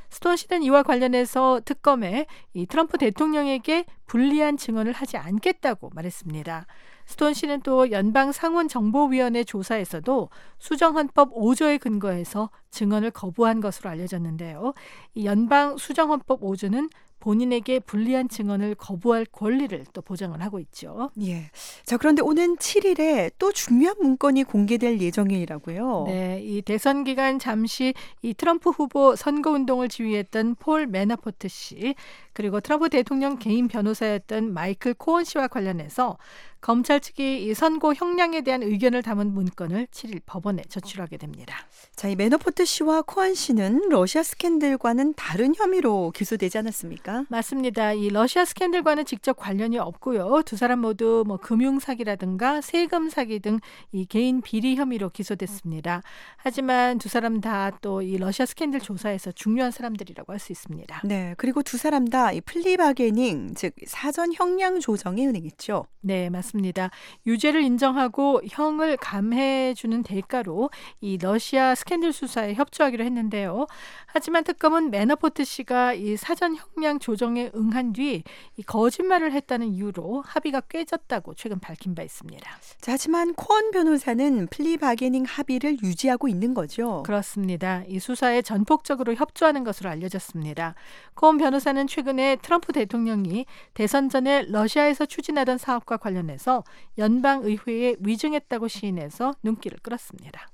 스톤 씨는 이와 관련해서 특검에 이 트럼프 대통령에게 불리한 증언을 하지 않겠다고 말했습니다. 스톤 씨는 또 연방상원정보위원회 조사에서도 수정헌법 오 조에 근거해서 증언을 거부한 것으로 알려졌는데요. 이 연방수정헌법 오 조는 본인에게 불리한 증언을 거부할 권리를 또 보장을 하고 있죠. 예. 자, 그런데 오는 칠 일에 또 중요한 문건이 공개될 예정이라고요. 네, 이 대선 기간 잠시 이 트럼프 후보 선거 운동을 지휘했던 폴 매너포트 씨, 그리고 트럼프 대통령 개인 변호사였던 마이클 코언 씨와 관련해서 검찰 측이 이 선고 형량에 대한 의견을 담은 문건을 칠 일 법원에 제출하게 됩니다. 자, 이 매너포트 씨와 코언 씨는 러시아 스캔들과는 다른 혐의로 기소되지 않았습니까? 맞습니다. 이 러시아 스캔들과는 직접 관련이 없고요. 두 사람 모두 뭐 금융 사기라든가 세금 사기 등 이 개인 비리 혐의로 기소됐습니다. 하지만 두 사람 다 또 이 러시아 스캔들 조사에서 중요한 사람들이라고 할 수 있습니다. 네, 그리고 두 사람 다 이 플리 바게닝, 즉 사전 형량 조정에 은행했죠. 네, 맞습니다. 유죄를 인정하고 형을 감해주는 대가로 이 러시아 스캔들 수사에 협조하기로 했는데요. 하지만 특검은 매너포트 씨가 이 사전 형량 조정에 응한 뒤 이 거짓말을 했다는 이유로 합의가 깨졌다고 최근 밝힌 바 있습니다. 자, 하지만 코언 변호사는 플리 바게닝 합의를 유지하고 있는 거죠. 그렇습니다. 이 수사에 전폭적으로 협조하는 것으로 알려졌습니다. 코언 변호사는 최근에 트럼프 대통령이 대선 전에 러시아에서 추진하던 사업과 관련해서 연방의회에 위증했다고 시인해서 눈길을 끌었습니다.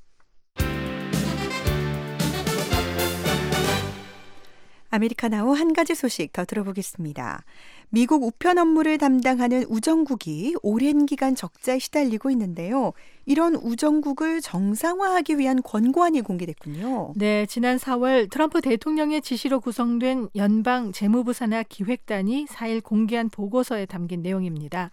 아메리카나우 한 가지 소식 더 들어보겠습니다. 미국 우편 업무를 담당하는 우정국이 오랜 기간 적자에 시달리고 있는데요. 이런 우정국을 정상화하기 위한 권고안이 공개됐군요. 네, 지난 사월 트럼프 대통령의 지시로 구성된 연방 재무부 산하 기획단이 사 일 공개한 보고서에 담긴 내용입니다.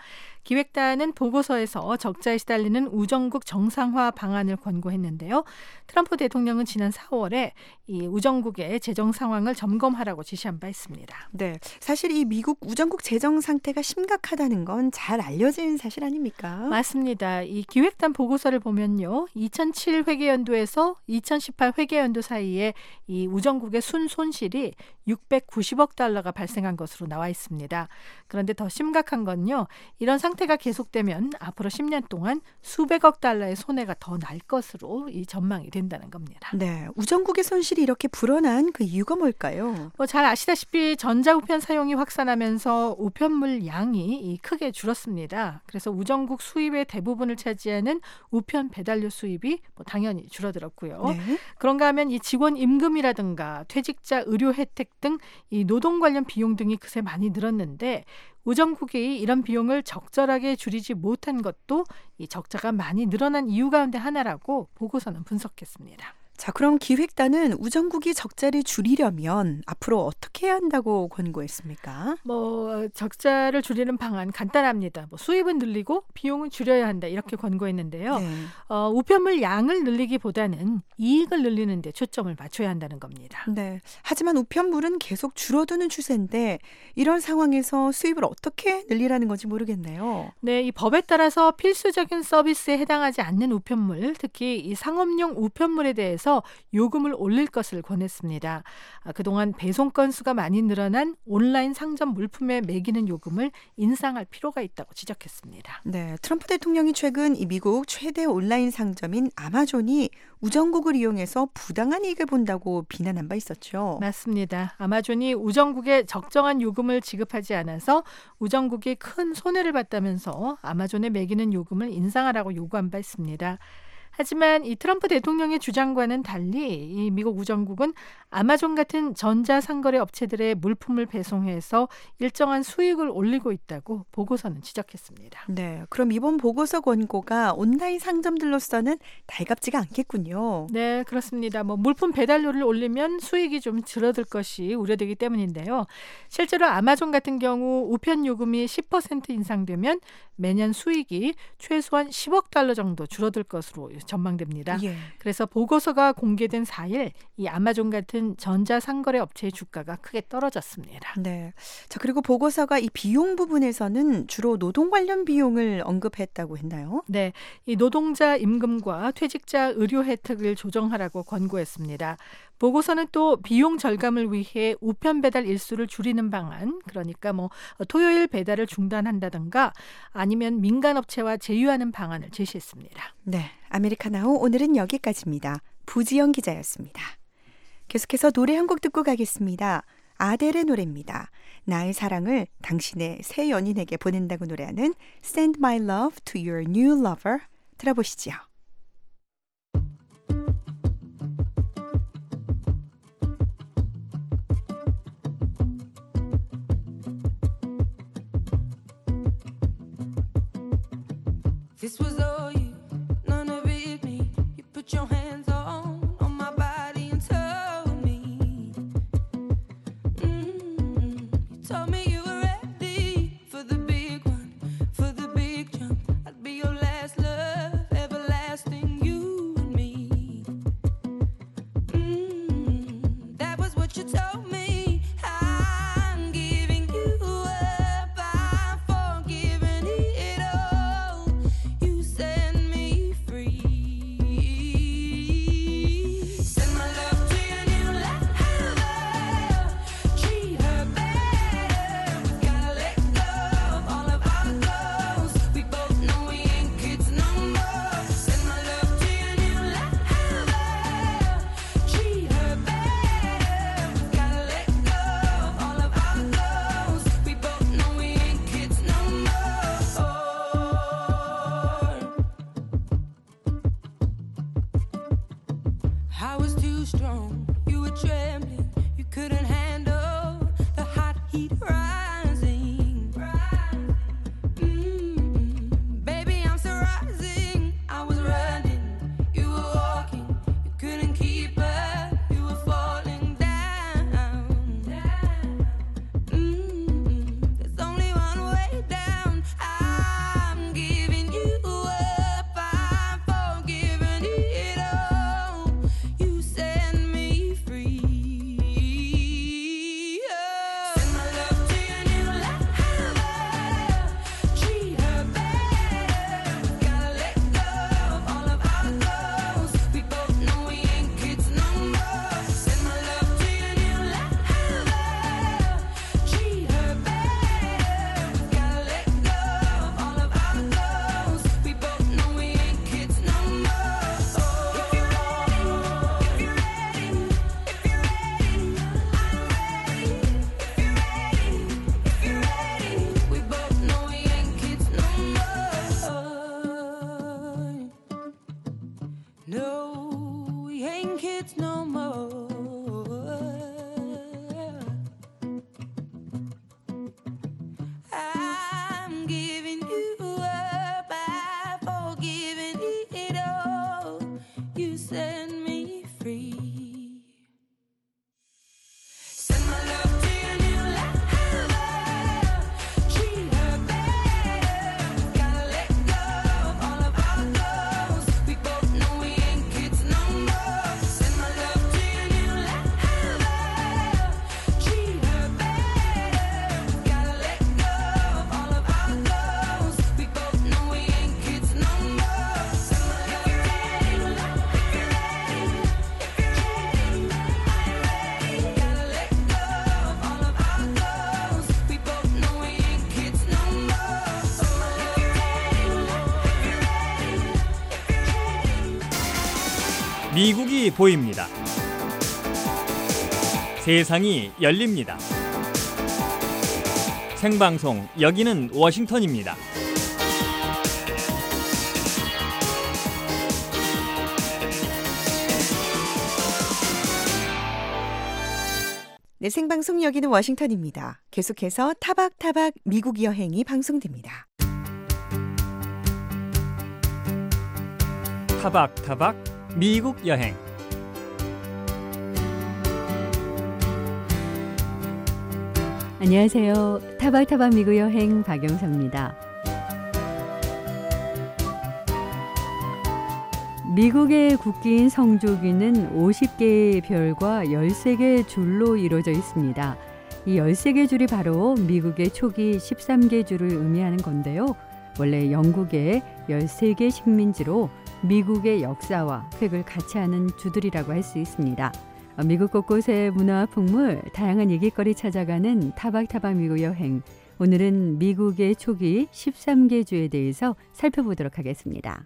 기획단은 보고서에서 적자에 시달리는 우정국 정상화 방안을 권고했는데요. 트럼프 대통령은 지난 사월에 이 우정국의 재정 상황을 점검하라고 지시한 바 있습니다. 네, 사실 이 미국 우정국 재정 상태가 심각하다는 건 잘 알려진 사실 아닙니까? 맞습니다. 이 기획단 보고서를 보면요, 이천칠 회계연도에서 이천십팔 회계연도 사이에 이 우정국의 순손실이 육백구십억 달러가 발생한 것으로 나와 있습니다. 그런데 더 심각한 건요, 이런 상태가 계속되면 앞으로 십 년 동안 수백억 달러의 손해가 더 날 것으로 이 전망이 된다는 겁니다. 네, 우정국의 손실이 이렇게 불어난 그 이유가 뭘까요? 뭐 잘 아시다시피 전자우편 사용이 확산하면서 우편물 양이 크게 줄었습니다. 그래서 우정국 수입의 대부분을 차지하는 우편 배달료 수입이 뭐 당연히 줄어들었고요. 네. 그런가 하면 이 직원 임금이라든가 퇴직자 의료 혜택 등 이 노동 관련 비용 등이 그새 많이 늘었는데, 우정국이 이런 비용을 적절하게 줄이지 못한 것도 이 적자가 많이 늘어난 이유 가운데 하나라고 보고서는 분석했습니다. 자, 그럼 기획단은 우정국이 적자를 줄이려면 앞으로 어떻게 해야 한다고 권고했습니까? 뭐 적자를 줄이는 방안 간단합니다. 뭐 수입은 늘리고 비용은 줄여야 한다, 이렇게 권고했는데요. 네. 어, 우편물 양을 늘리기보다는 이익을 늘리는 데 초점을 맞춰야 한다는 겁니다. 네. 하지만 우편물은 계속 줄어드는 추세인데 이런 상황에서 수입을 어떻게 늘리라는 건지 모르겠네요. 네, 이 법에 따라서 필수적인 서비스에 해당하지 않는 우편물, 특히 이 상업용 우편물에 대해서 요금을 올릴 것을 권했습니다. 아, 그동안 배송 건수가 많이 늘어난 온라인 상점 물품에 매기는 요금을 인상할 필요가 있다고 지적했습니다. 네, 트럼프 대통령이 최근 이 미국 최대 온라인 상점인 아마존이 우정국을 이용해서 부당한 이익을 본다고 비난한 바 있었죠. 맞습니다. 아마존이 우정국에 적정한 요금을 지급하지 않아서 우정국이 큰 손해를 봤다면서 아마존에 매기는 요금을 인상하라고 요구한 바 있습니다. 하지만 이 트럼프 대통령의 주장과는 달리 이 미국 우정국은 아마존 같은 전자상거래 업체들의 물품을 배송해서 일정한 수익을 올리고 있다고 보고서는 지적했습니다. 네, 그럼 이번 보고서 권고가 온라인 상점들로서는 달갑지가 않겠군요. 네, 그렇습니다. 뭐 물품 배달료를 올리면 수익이 좀 줄어들 것이 우려되기 때문인데요. 실제로 아마존 같은 경우 우편 요금이 십 퍼센트 인상되면 매년 수익이 최소한 십억 달러 정도 줄어들 것으로 전망됩니다. 예. 그래서 보고서가 공개된 사 일 이 아마존 같은 전자상거래 업체의 주가가 크게 떨어졌습니다. 네. 자, 그리고 보고서가 이 비용 부분에서는 주로 노동 관련 비용을 언급했다고 했나요? 네. 이 노동자 임금과 퇴직자 의료 혜택을 조정하라고 권고했습니다. 보고서는 또 비용 절감을 위해 우편 배달 일수를 줄이는 방안, 그러니까 뭐 토요일 배달을 중단한다든가 아니면 민간 업체와 제휴하는 방안을 제시했습니다. 네, 아메리카나우 오늘은 여기까지입니다. 부지영 기자였습니다. 계속해서 노래 한 곡 듣고 가겠습니다. 아델의 노래입니다. 나의 사랑을 당신의 새 연인에게 보낸다고 노래하는 Send My Love to Your New Lover 들어보시죠. This was all you, none of it me. You put your hands on, on my body and told me. Mm-hmm. You told me you were ready for the big one, for the big jump. I'd be your last love, everlasting, you and me. Mm-hmm. That was what you told me. I'm giving you up, I'm forgiving it all. You set me free. Send my love to your new lover. Treat her better. We gotta let go of all of our goals. We both know we ain't kids no more. Send my love to your new lover. Treat her better. We gotta let go of all of our goals. We both know we ain't kids no more. I was too strong, you were trembling, you couldn't handle the hot heat rising. Mm, baby, I'm still rising. I was running, you were walking, you couldn't keep up, you were falling down. Mm, there's only one way down. I'm giving you up, I'm forgiving it all. You set me free. Send my love to your new lover. Treat her better. We gotta let go of all of our goals. We both know we ain't kids no more. Send my love to your new lover. Treat her better. We gotta let go of all of our goals. We both know we ain't kids no more. If you're ready, if you're ready, if you're ready, I'm ready. If you're ready, if you're ready, we both know we ain't kids no more. No, we ain't kids no more. I'm giving you up, I'm forgiving it all. You set me free. Send my love to your new lover. Treat her better. We gotta let go of all of our goals. We both know we ain't kids no more. Send my love to your new lover. Treat her better. We gotta let go of all of our goals. We both know we ain't kids no more. Send my love. If you're ready, if you're ready, if you're ready, I'm ready. Gotta let go of all of our goals. We both know we ain't kids no more. If you're ready, if you're ready, if you're ready. 미국이 보입니다. 세상이 열립니다. 생방송 여기는 워싱턴입니다. 네, 생방송 여기는 워싱턴입니다. 계속해서 타박타박 미국 여행이 방송됩니다. 타박타박 미국 여행. 안녕하세요. 타박타박 미국 여행 박영서입니다. 미국의 국기인 성조기는 오십 개의 별과 열세 개의 줄로 이루어져 있습니다. 이 열세 개 줄이 바로 미국의 초기 십삼 개 줄을 의미하는 건데요. 원래 영국의 열세 개 식민지로 미국의 역사와 획을 같이 하는 주들이라고 할 수 있습니다. 미국 곳곳의 문화와 풍물, 다양한 얘기거리 찾아가는 타박타박 미국 여행. 오늘은 미국의 초기 십삼 개 주에 대해서 살펴보도록 하겠습니다.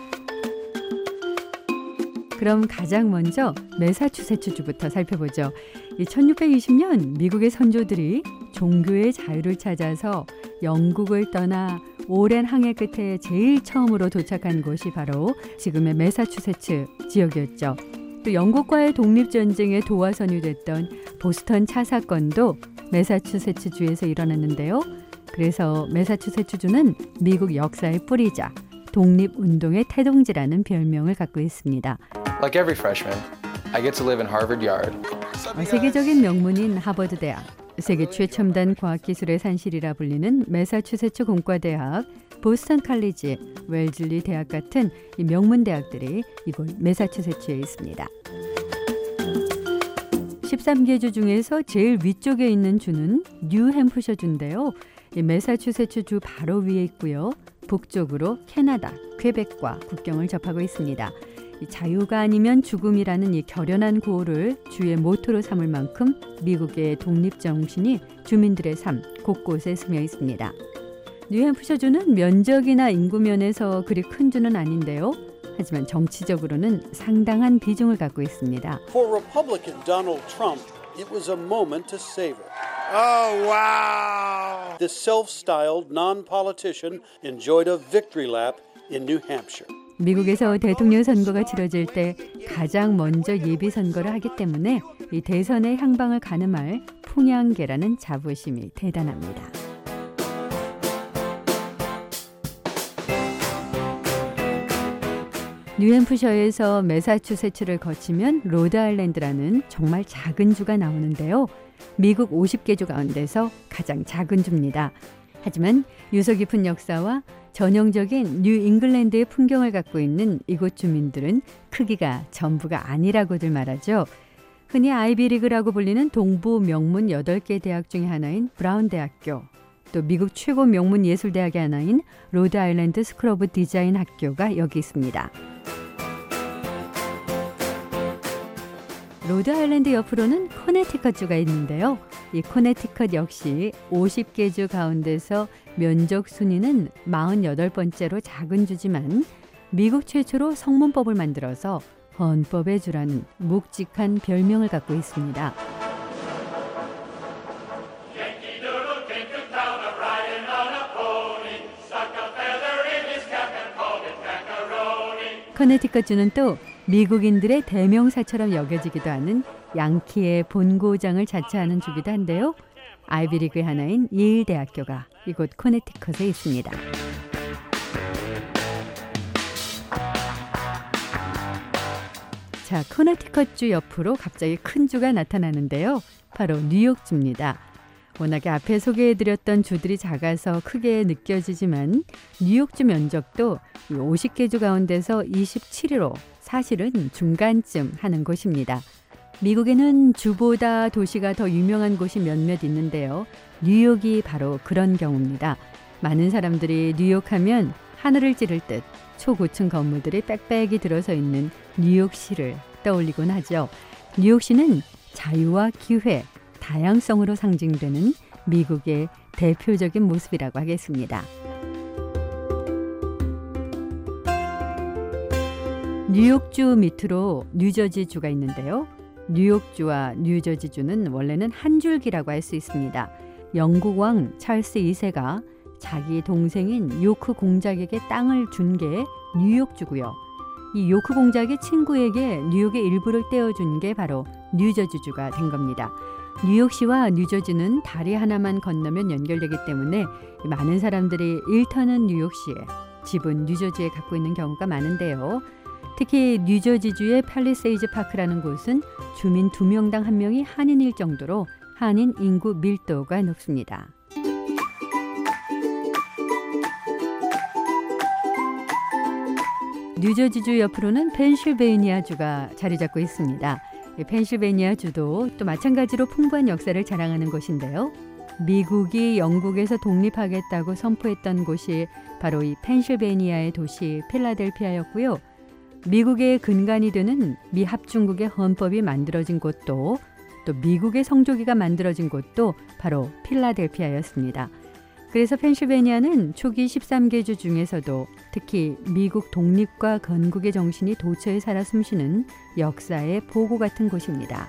그럼 가장 먼저 매사추세츠주부터 살펴보죠. 천육백이십 년 미국의 선조들이 종교의 자유를 찾아서 영국을 떠나 오랜 항해 끝에 제일 처음으로 도착한 곳이 바로 지금의 매사추세츠 지역이었죠. 또 영국과의 독립전쟁의 도화선이 됐던 보스턴 차 사건도 매사추세츠주에서 일어났는데요. 그래서 매사추세츠주는 미국 역사의 뿌리자 독립운동의 태동지라는 별명을 갖고 있습니다. Like every freshman, I get to live in Harvard Yard. 세계적인 명문인 하버드 대학, 세계 최첨단 과학기술의 산실이라 불리는 매사추세츠 공과대학, 보스턴 칼리지, 웰즐리 대학 같은 이 명문 대학들이 이곳 매사추세츠에 있습니다. 십삼 개 주 중에서 제일 위쪽에 있는 주는 뉴햄프셔주인데요. 이 매사추세츠 주 바로 위에 있고요. 북쪽으로 캐나다, 퀘벡과 국경을 접하고 있습니다. 이 자유가 아니면 죽음이라는 이 결연한 구호를 주의 모토로 삼을 만큼 미국의 독립 정신이 주민들의 삶 곳곳에 스며 있습니다. 뉴햄프셔주는 면적이나 인구 면에서 그리 큰 주는 아닌데요. 하지만 정치적으로는 상당한 비중을 갖고 있습니다. For Republican Donald Trump, it was a moment to savor. Oh, wow! This self-styled non-politician enjoyed a victory lap in New Hampshire. 미국에서 대통령 선거가 치러질 때 가장 먼저 예비 선거를 하기 때문에 이 대선의 향방을 가늠할 풍향계라는 자부심이 대단합니다. 뉴햄프셔에서 매사추세츠를 거치면 로드아일랜드라는 정말 작은 주가 나오는데요. 미국 오십 개 주 가운데서 가장 작은 주입니다. 하지만 유서 깊은 역사와 전형적인 뉴 잉글랜드의 풍경을 갖고 있는 이곳 주민들은 크기가 전부가 아니라고들 말하죠. 흔히 아이비리그라고 불리는 동부 명문 여덟 개 대학 중에 하나인 브라운 대학교, 또 미국 최고 명문 예술대학의 하나인 로드아일랜드 스쿨 오브 디자인 학교가 여기 있습니다. 로드아일랜드 옆으로는 코네티컷주가 있는데요. 이 코네티컷 역시 오십 개 주 가운데서 면적 순위는 사십팔 번째로 작은 주지만 미국 최초로 성문법을 만들어서 헌법의 주라는 묵직한 별명을 갖고 있습니다. 코네티컷주는 또 미국인들의 대명사처럼 여겨지기도 하는 양키의 본고장을 자처하는 주기도 한데요. 아이비리그의 하나인 예일대학교가 이곳 코네티컷에 있습니다. 자, 코네티컷주 옆으로 갑자기 큰 주가 나타나는데요. 바로 뉴욕주입니다. 워낙에 앞에 소개해드렸던 주들이 작아서 크게 느껴지지만 뉴욕주 면적도 오십 개 주 가운데서 이십칠 위로 사실은 중간쯤 하는 곳입니다. 미국에는 주보다 도시가 더 유명한 곳이 몇몇 있는데요. 뉴욕이 바로 그런 경우입니다. 많은 사람들이 뉴욕하면 하늘을 찌를 듯 초고층 건물들이 빽빽이 들어서 있는 뉴욕시를 떠올리곤 하죠. 뉴욕시는 자유와 기회, 다양성으로 상징되는 미국의 대표적인 모습이라고 하겠습니다. 뉴욕주 밑으로 뉴저지주가 있는데요. 뉴욕주와 뉴저지주는 원래는 한 줄기라고 할 수 있습니다. 영국 왕 찰스 이 세가 자기 동생인 요크 공작에게 땅을 준 게 뉴욕주고요. 이 요크 공작의 친구에게 뉴욕의 일부를 떼어준 게 바로 뉴저지주가 된 겁니다. 뉴욕시와 뉴저지는 다리 하나만 건너면 연결되기 때문에 많은 사람들이 일터는 뉴욕시에, 집은 뉴저지에 갖고 있는 경우가 많은데요. 특히 뉴저지주의 팰리세이즈 파크라는 곳은 주민 두 명당 한 명이 한인일 정도로 한인 인구 밀도가 높습니다. 뉴저지주 옆으로는 펜실베이니아주가 자리 잡고 있습니다. 펜실베이니아주도 또 마찬가지로 풍부한 역사를 자랑하는 곳인데요. 미국이 영국에서 독립하겠다고 선포했던 곳이 바로 이 펜실베이니아의 도시 필라델피아였고요. 미국의 근간이 되는 미 합중국의 헌법이 만들어진 곳도 또 미국의 성조기가 만들어진 곳도 바로 필라델피아였습니다. 그래서 펜실베니아는 초기 십삼 개 주 중에서도 특히 미국 독립과 건국의 정신이 도처에 살아 숨쉬는 역사의 보고 같은 곳입니다.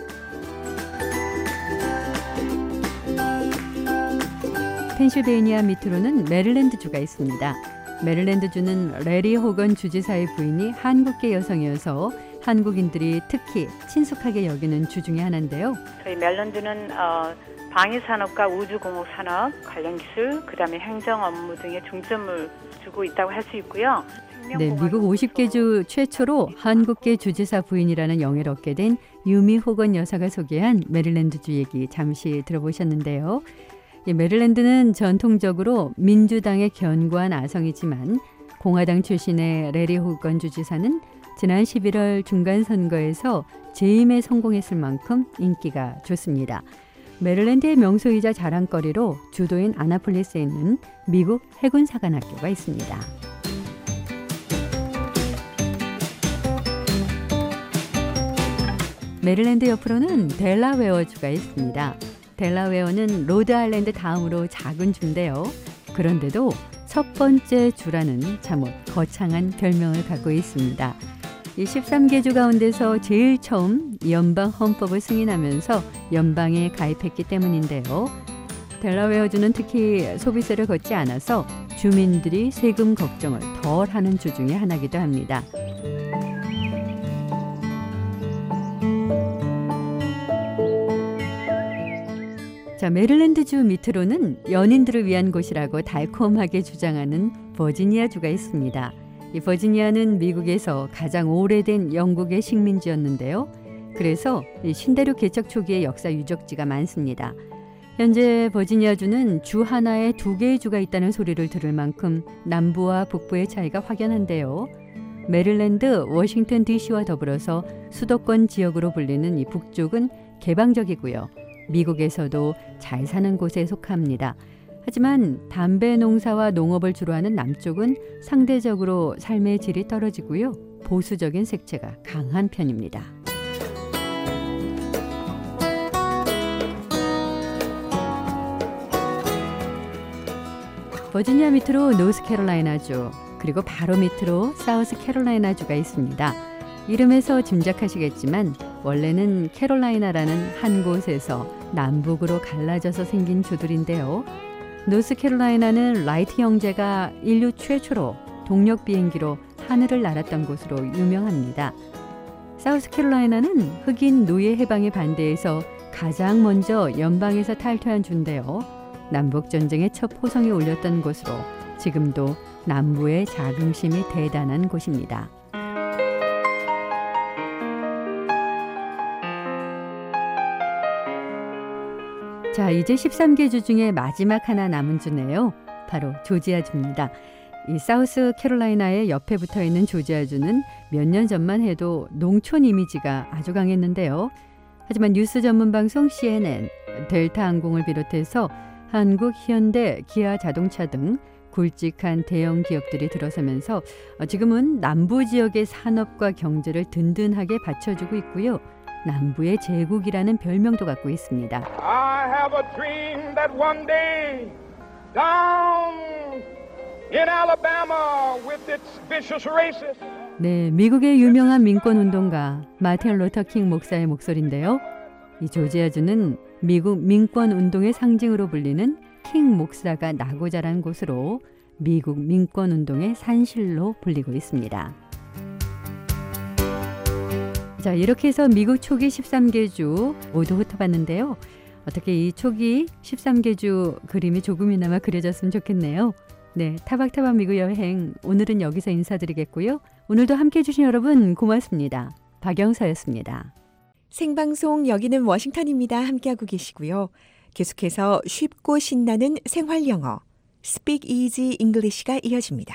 펜실베니아 밑으로는 메릴랜드주가 있습니다. 메릴랜드주는 레리 호건 주지사의 부인이 한국계 여성이어서 한국인들이 특히 친숙하게 여기는 주 중에 하나인데요. 저희 메릴랜드는 어, 방위산업과 우주공업산업 관련 기술, 그다음에 행정 업무 등에 중점을 두고 있다고 할 수 있고요. 네, 미국 오십 개 주 최초로 한국계 주지사 부인이라는 영예를 얻게 된 유미 호건 여사가 소개한 메릴랜드주 얘기 잠시 들어보셨는데요. 이 메릴랜드는 전통적으로 민주당의 견고한 아성이지만 공화당 출신의 레리 호건 주지사는 지난 십일월 중간선거에서 재임에 성공했을 만큼 인기가 좋습니다. 메릴랜드의 명소이자 자랑거리로 주도인 아나폴리스에 있는 미국 해군사관학교가 있습니다. 메릴랜드 옆으로는 델라웨어주가 있습니다. 델라웨어는 로드아일랜드 다음으로 작은 주인데요. 그런데도 첫 번째 주라는 참으 거창한 별명을 갖고 있습니다. 이 십삼 개 주 가운데서 제일 처음 연방 헌법을 승인하면서 연방에 가입했기 때문인데요. 델라웨어주는 특히 소비세를 걷지 않아서 주민들이 세금 걱정을 덜 하는 주 중에 하나이기도 합니다. 자, 메릴랜드주 밑으로는 연인들을 위한 곳이라고 달콤하게 주장하는 버지니아주가 있습니다. 이 버지니아는 미국에서 가장 오래된 영국의 식민지였는데요. 그래서 이 신대륙 개척 초기의 역사 유적지가 많습니다. 현재 버지니아주는 주 하나에 두 개의 주가 있다는 소리를 들을 만큼 남부와 북부의 차이가 확연한데요. 메릴랜드, 워싱턴 디씨와 더불어서 수도권 지역으로 불리는 이 북쪽은 개방적이고요. 미국에서도 잘 사는 곳에 속합니다. 하지만 담배 농사와 농업을 주로 하는 남쪽은 상대적으로 삶의 질이 떨어지고요. 보수적인 색채가 강한 편입니다. 버지니아 밑으로 노스캐롤라이나주, 그리고 바로 밑으로 사우스캐롤라이나주가 있습니다. 이름에서 짐작하시겠지만 원래는 캐롤라이나라는 한 곳에서 남북으로 갈라져서 생긴 주들인데요. 노스캐롤라이나는 라이트 형제가 인류 최초로 동력 비행기로 하늘을 날았던 곳으로 유명합니다. 사우스캐롤라이나는 흑인 노예 해방에 반대해서 가장 먼저 연방에서 탈퇴한 주인데요. 남북전쟁의 첫 포성이 울렸던 곳으로 지금도 남부의 자긍심이 대단한 곳입니다. 자, 이제 십삼 개 주 중에 마지막 하나 남은 주네요. 바로 조지아주입니다. 이 사우스 캐롤라이나의 옆에 붙어 있는 조지아주는 몇 년 전만 해도 농촌 이미지가 아주 강했는데요. 하지만 뉴스 전문 방송 씨엔엔, 델타 항공을 비롯해서 한국, 현대, 기아 자동차 등 굵직한 대형 기업들이 들어서면서 지금은 남부 지역의 산업과 경제를 든든하게 받쳐주고 있고요. 남부의 제국이라는 별명도 갖고 있습니다. I have a dream that one day down in Alabama with its vicious racists. 네, 미국의 유명한 민권운동가 마틴 루터 킹 목사의 목소리인데요. 이 조지아주는 미국 민권운동의 상징으로 불리는 킹 목사가 나고 자란 곳으로 미국 민권운동의 산실로 불리고 있습니다. 자, 이렇게 해서 미국 초기 십삼 개 주 모두 훑어봤는데요. 어떻게 이 초기 십삼 개 주 그림이 조금이나마 그려졌으면 좋겠네요. 네, 타박타박 미국 여행 오늘은 여기서 인사드리겠고요. 오늘도 함께해 주신 여러분 고맙습니다. 박영서였습니다. 생방송 여기는 워싱턴입니다. 함께하고 계시고요. 계속해서 쉽고 신나는 생활 영어 Speak Easy English가 이어집니다.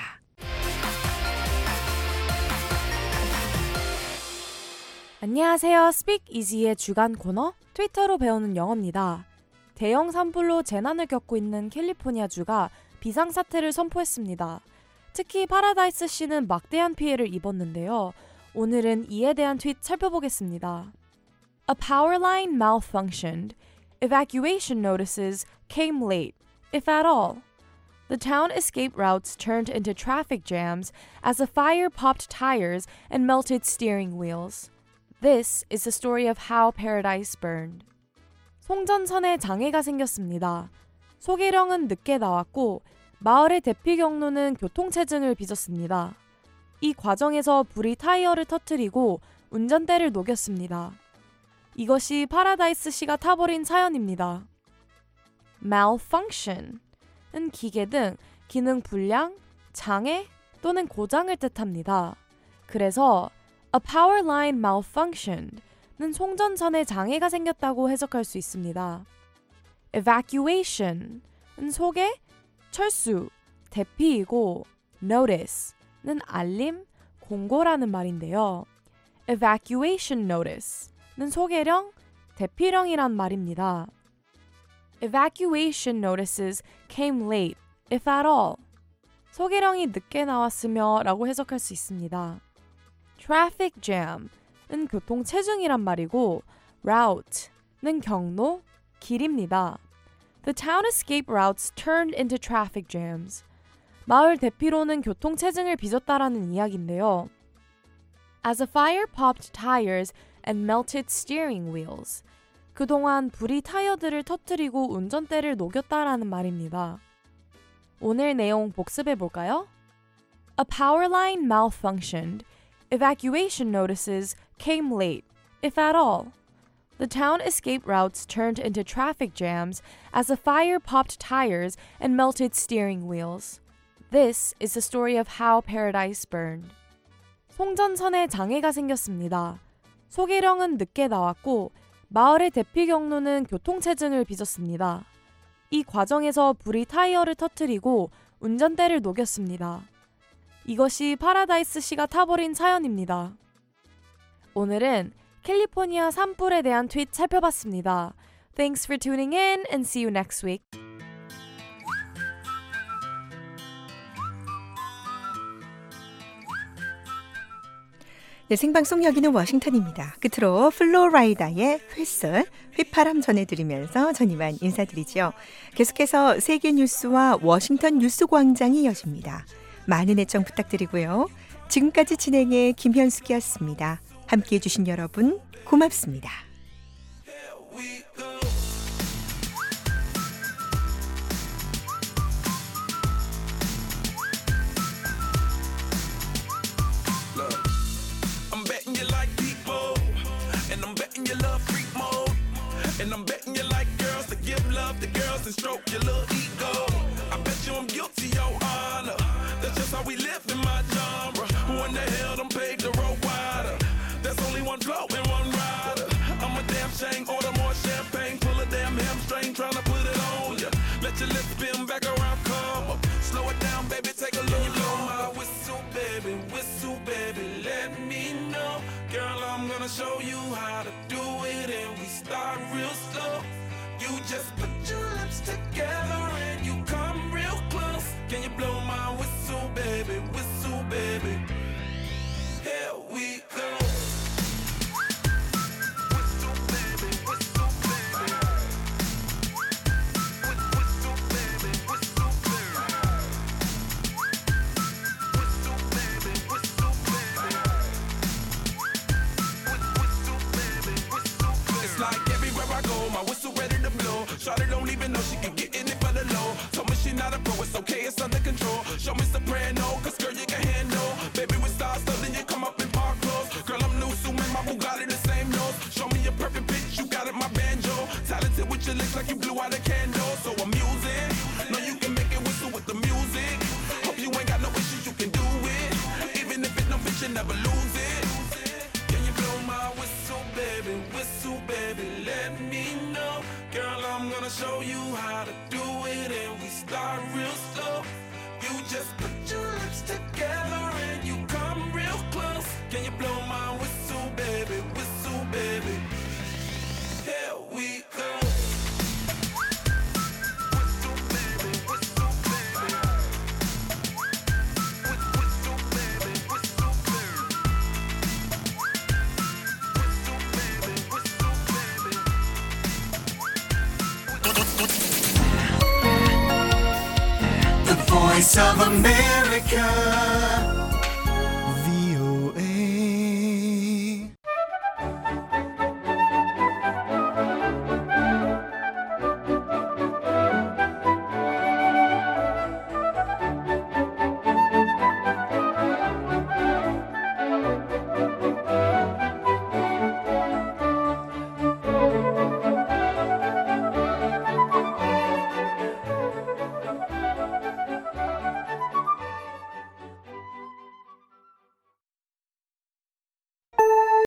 안녕하세요. Speak Easy의 주간 코너 트위터로 배우는 영어입니다. 대형 산불로 재난을 겪고 있는 캘리포니아주가 비상사태를 선포했습니다. 특히 파라다이스 씨는 막대한 피해를 입었는데요. 오늘은 이에 대한 트윗 살펴보겠습니다. A power line malfunctioned. Evacuation notices came late, if at all. The town escape routes turned into traffic jams as a fire popped tires and melted steering wheels. This is the story of how paradise burned. 송전선에 장애가 생겼습니다. 소계령은 늦게 나왔고 마을의 대피 경로는 교통체증을 빚었습니다. 이 과정에서 불이 타이어를 터뜨리고 운전대를 녹였습니다. 이것이 파라다이스 씨가 타버린 사연입니다. malfunction 은 기계 등 기능 불량, 장애 또는 고장을 뜻합니다. 그래서 a power line malfunctioned 는 송전선에 장애가 생겼다고 해석할 수 있습니다. evacuation 은 소개, 철수, 대피이고 notice 는 알림, 공고라는 말인데요. evacuation notice 는 소개령, 대피령이란 말입니다. Evacuation notices came late, if at all. 소개령이 늦게 나왔으며 라고 해석할 수 있습니다. Traffic jam은 교통체증이란 말이고 route는 경로, 길입니다. The town escape routes turned into traffic jams. 마을 대피로는 교통체증을 빚었다라는 이야기인데요. As a fire popped tires and melted steering wheels. 그동안 불이 타이어들을 터뜨리고 운전대를 녹였다라는 말입니다. 오늘 내용 복습해 볼까요? A power line malfunctioned. Evacuation notices came late, if at all. The town escape routes turned into traffic jams as a fire popped tires and melted steering wheels. This is the story of how paradise burned. 송전선에 장애가 생겼습니다. 소계령은 늦게 나왔고 마을의 대피 경로는 교통체증을 빚었습니다. 이 과정에서 불이 타이어를 터뜨리고 운전대를 녹였습니다. 이것이 파라다이스 씨가 타버린 사연입니다. 오늘은 캘리포니아 산불에 대한 트윗 살펴봤습니다. Thanks for tuning in and see you next week. 네, 생방송 여기는 워싱턴입니다. 끝으로 플로라이다의 휘슬, 휘파람 전해드리면서 전 이만 인사드리죠. 계속해서 세계 뉴스와 워싱턴 뉴스광장이 이어집니다. 많은 애청 부탁드리고요. 지금까지 진행의 김현숙이었습니다. 함께해 주신 여러분 고맙습니다. And I'm betting you like girls to give love to girls and stroke your little ego. I bet you I'm guilty, your honor. That's just how we live in my genre. Who in the hell done paved the road wider? There's only one flow and one rider. I'm a damn shame, order more champagne, pull a damn hamstring, tryna put it on ya. Let your lips spin back around, come up. Slow it down, baby, take a look. Blow my whistle, baby, whistle, baby, let me know. Girl, I'm gonna show you how to do it, and we start real slow. You just put your lips together and you come real close. Can you blow my whistle, baby, whistle, baby? Here we go. Whistle, baby, whistle, baby. Whistle, baby, whistle, baby. Whistle, baby, whistle, baby. Whistle, baby, whistle, baby. It's like everywhere I go, my whistle ready to blow. Shawty don't even know she can get in it for the low. Told me she not a pro, it's okay, it's under control. Show me soprano, cause girl you can handle. Baby with stars, so then you come up in park clothes. Girl I'm new, so man, my Bugatti the same nose. Show me a perfect pitch, you got it, my banjo. Talented with your lips like you blew out a candle. So I'm using, know you can make it whistle with the music. Hope you ain't got no issues, you can do it. Even if it no bitch, you never lose it. Can you blow my whistle, baby, whistle, baby, let me know. Girl, I'm gonna show you how to do it, and we start real slow. You just put your lips together and you come real close. Can you blow my whistle, baby, whistle? Voice of America.